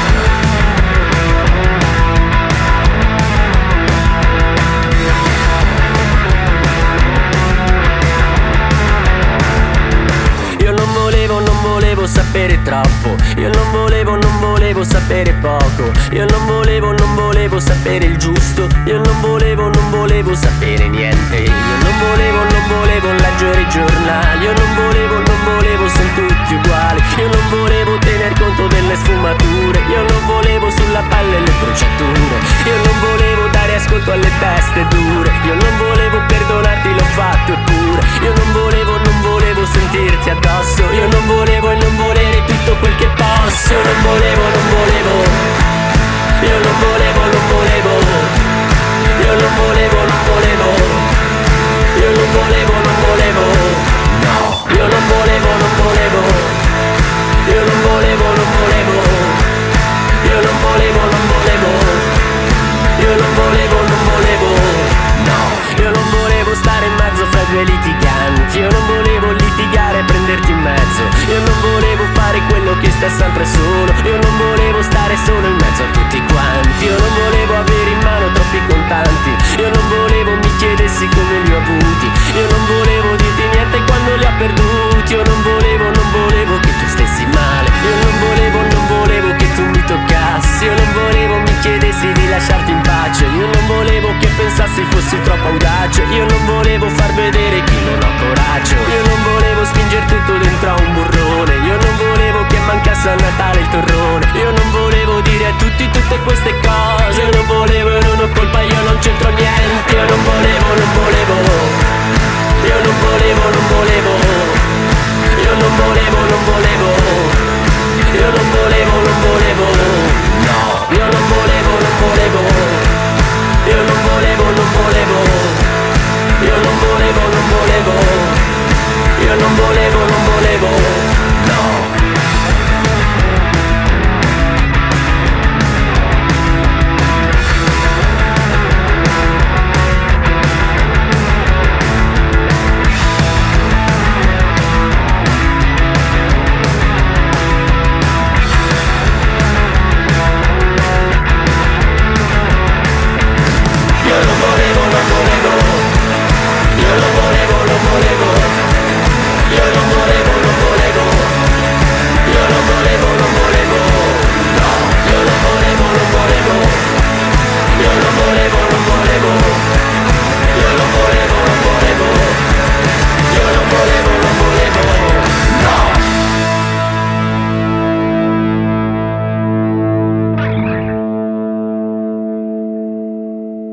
[SPEAKER 9] Sapere troppo, io non volevo, non volevo sapere poco. Io non volevo, non volevo sapere il giusto. Io non volevo, non volevo sapere niente. Io non volevo, non volevo leggere i giornali. Io non volevo, non volevo, sono tutti uguali. Io non volevo tener conto delle sfumature. Io non volevo sulla pelle le bruciature. Io non volevo dare ascolto alle teste dure. Io non volevo perdonarti, l'ho fatto eppure. Io non volevo, non volevo sentirti addosso. Io non volevo e non volere tutto quel che posso. Io non volevo, non volevo. Io non volevo, non volevo. Io non volevo, non volevo. Io non volevo, non volevo. No, io non volevo, non volevo. Io non volevo, non volevo. Io non volevo, non volevo. Io non volevo, non volevo. No, io non volevo stare in mezzo fra due litiganti. Io non volevo litigare e prenderti in mezzo. Io non volevo fare quello che sta sempre solo. Io non volevo stare solo in mezzo a tutti quanti. Io non volevo avere in mano troppi contanti. Io non volevo mi chiedessi come li ho avuti. Io non volevo dirti niente quando li ho perduti. Io non volevo, non volevo che tu stessi male. Io non volevo, non volevo che tu mi toccassi. Io non volevo mi chiedessi di lasciarti in pace. Io non volevo che pensassi fossi troppo audace. Io non volevo far vedere che non ho coraggio. Io non volevo spingere tutto dentro a un burrone. Io non volevo che mancasse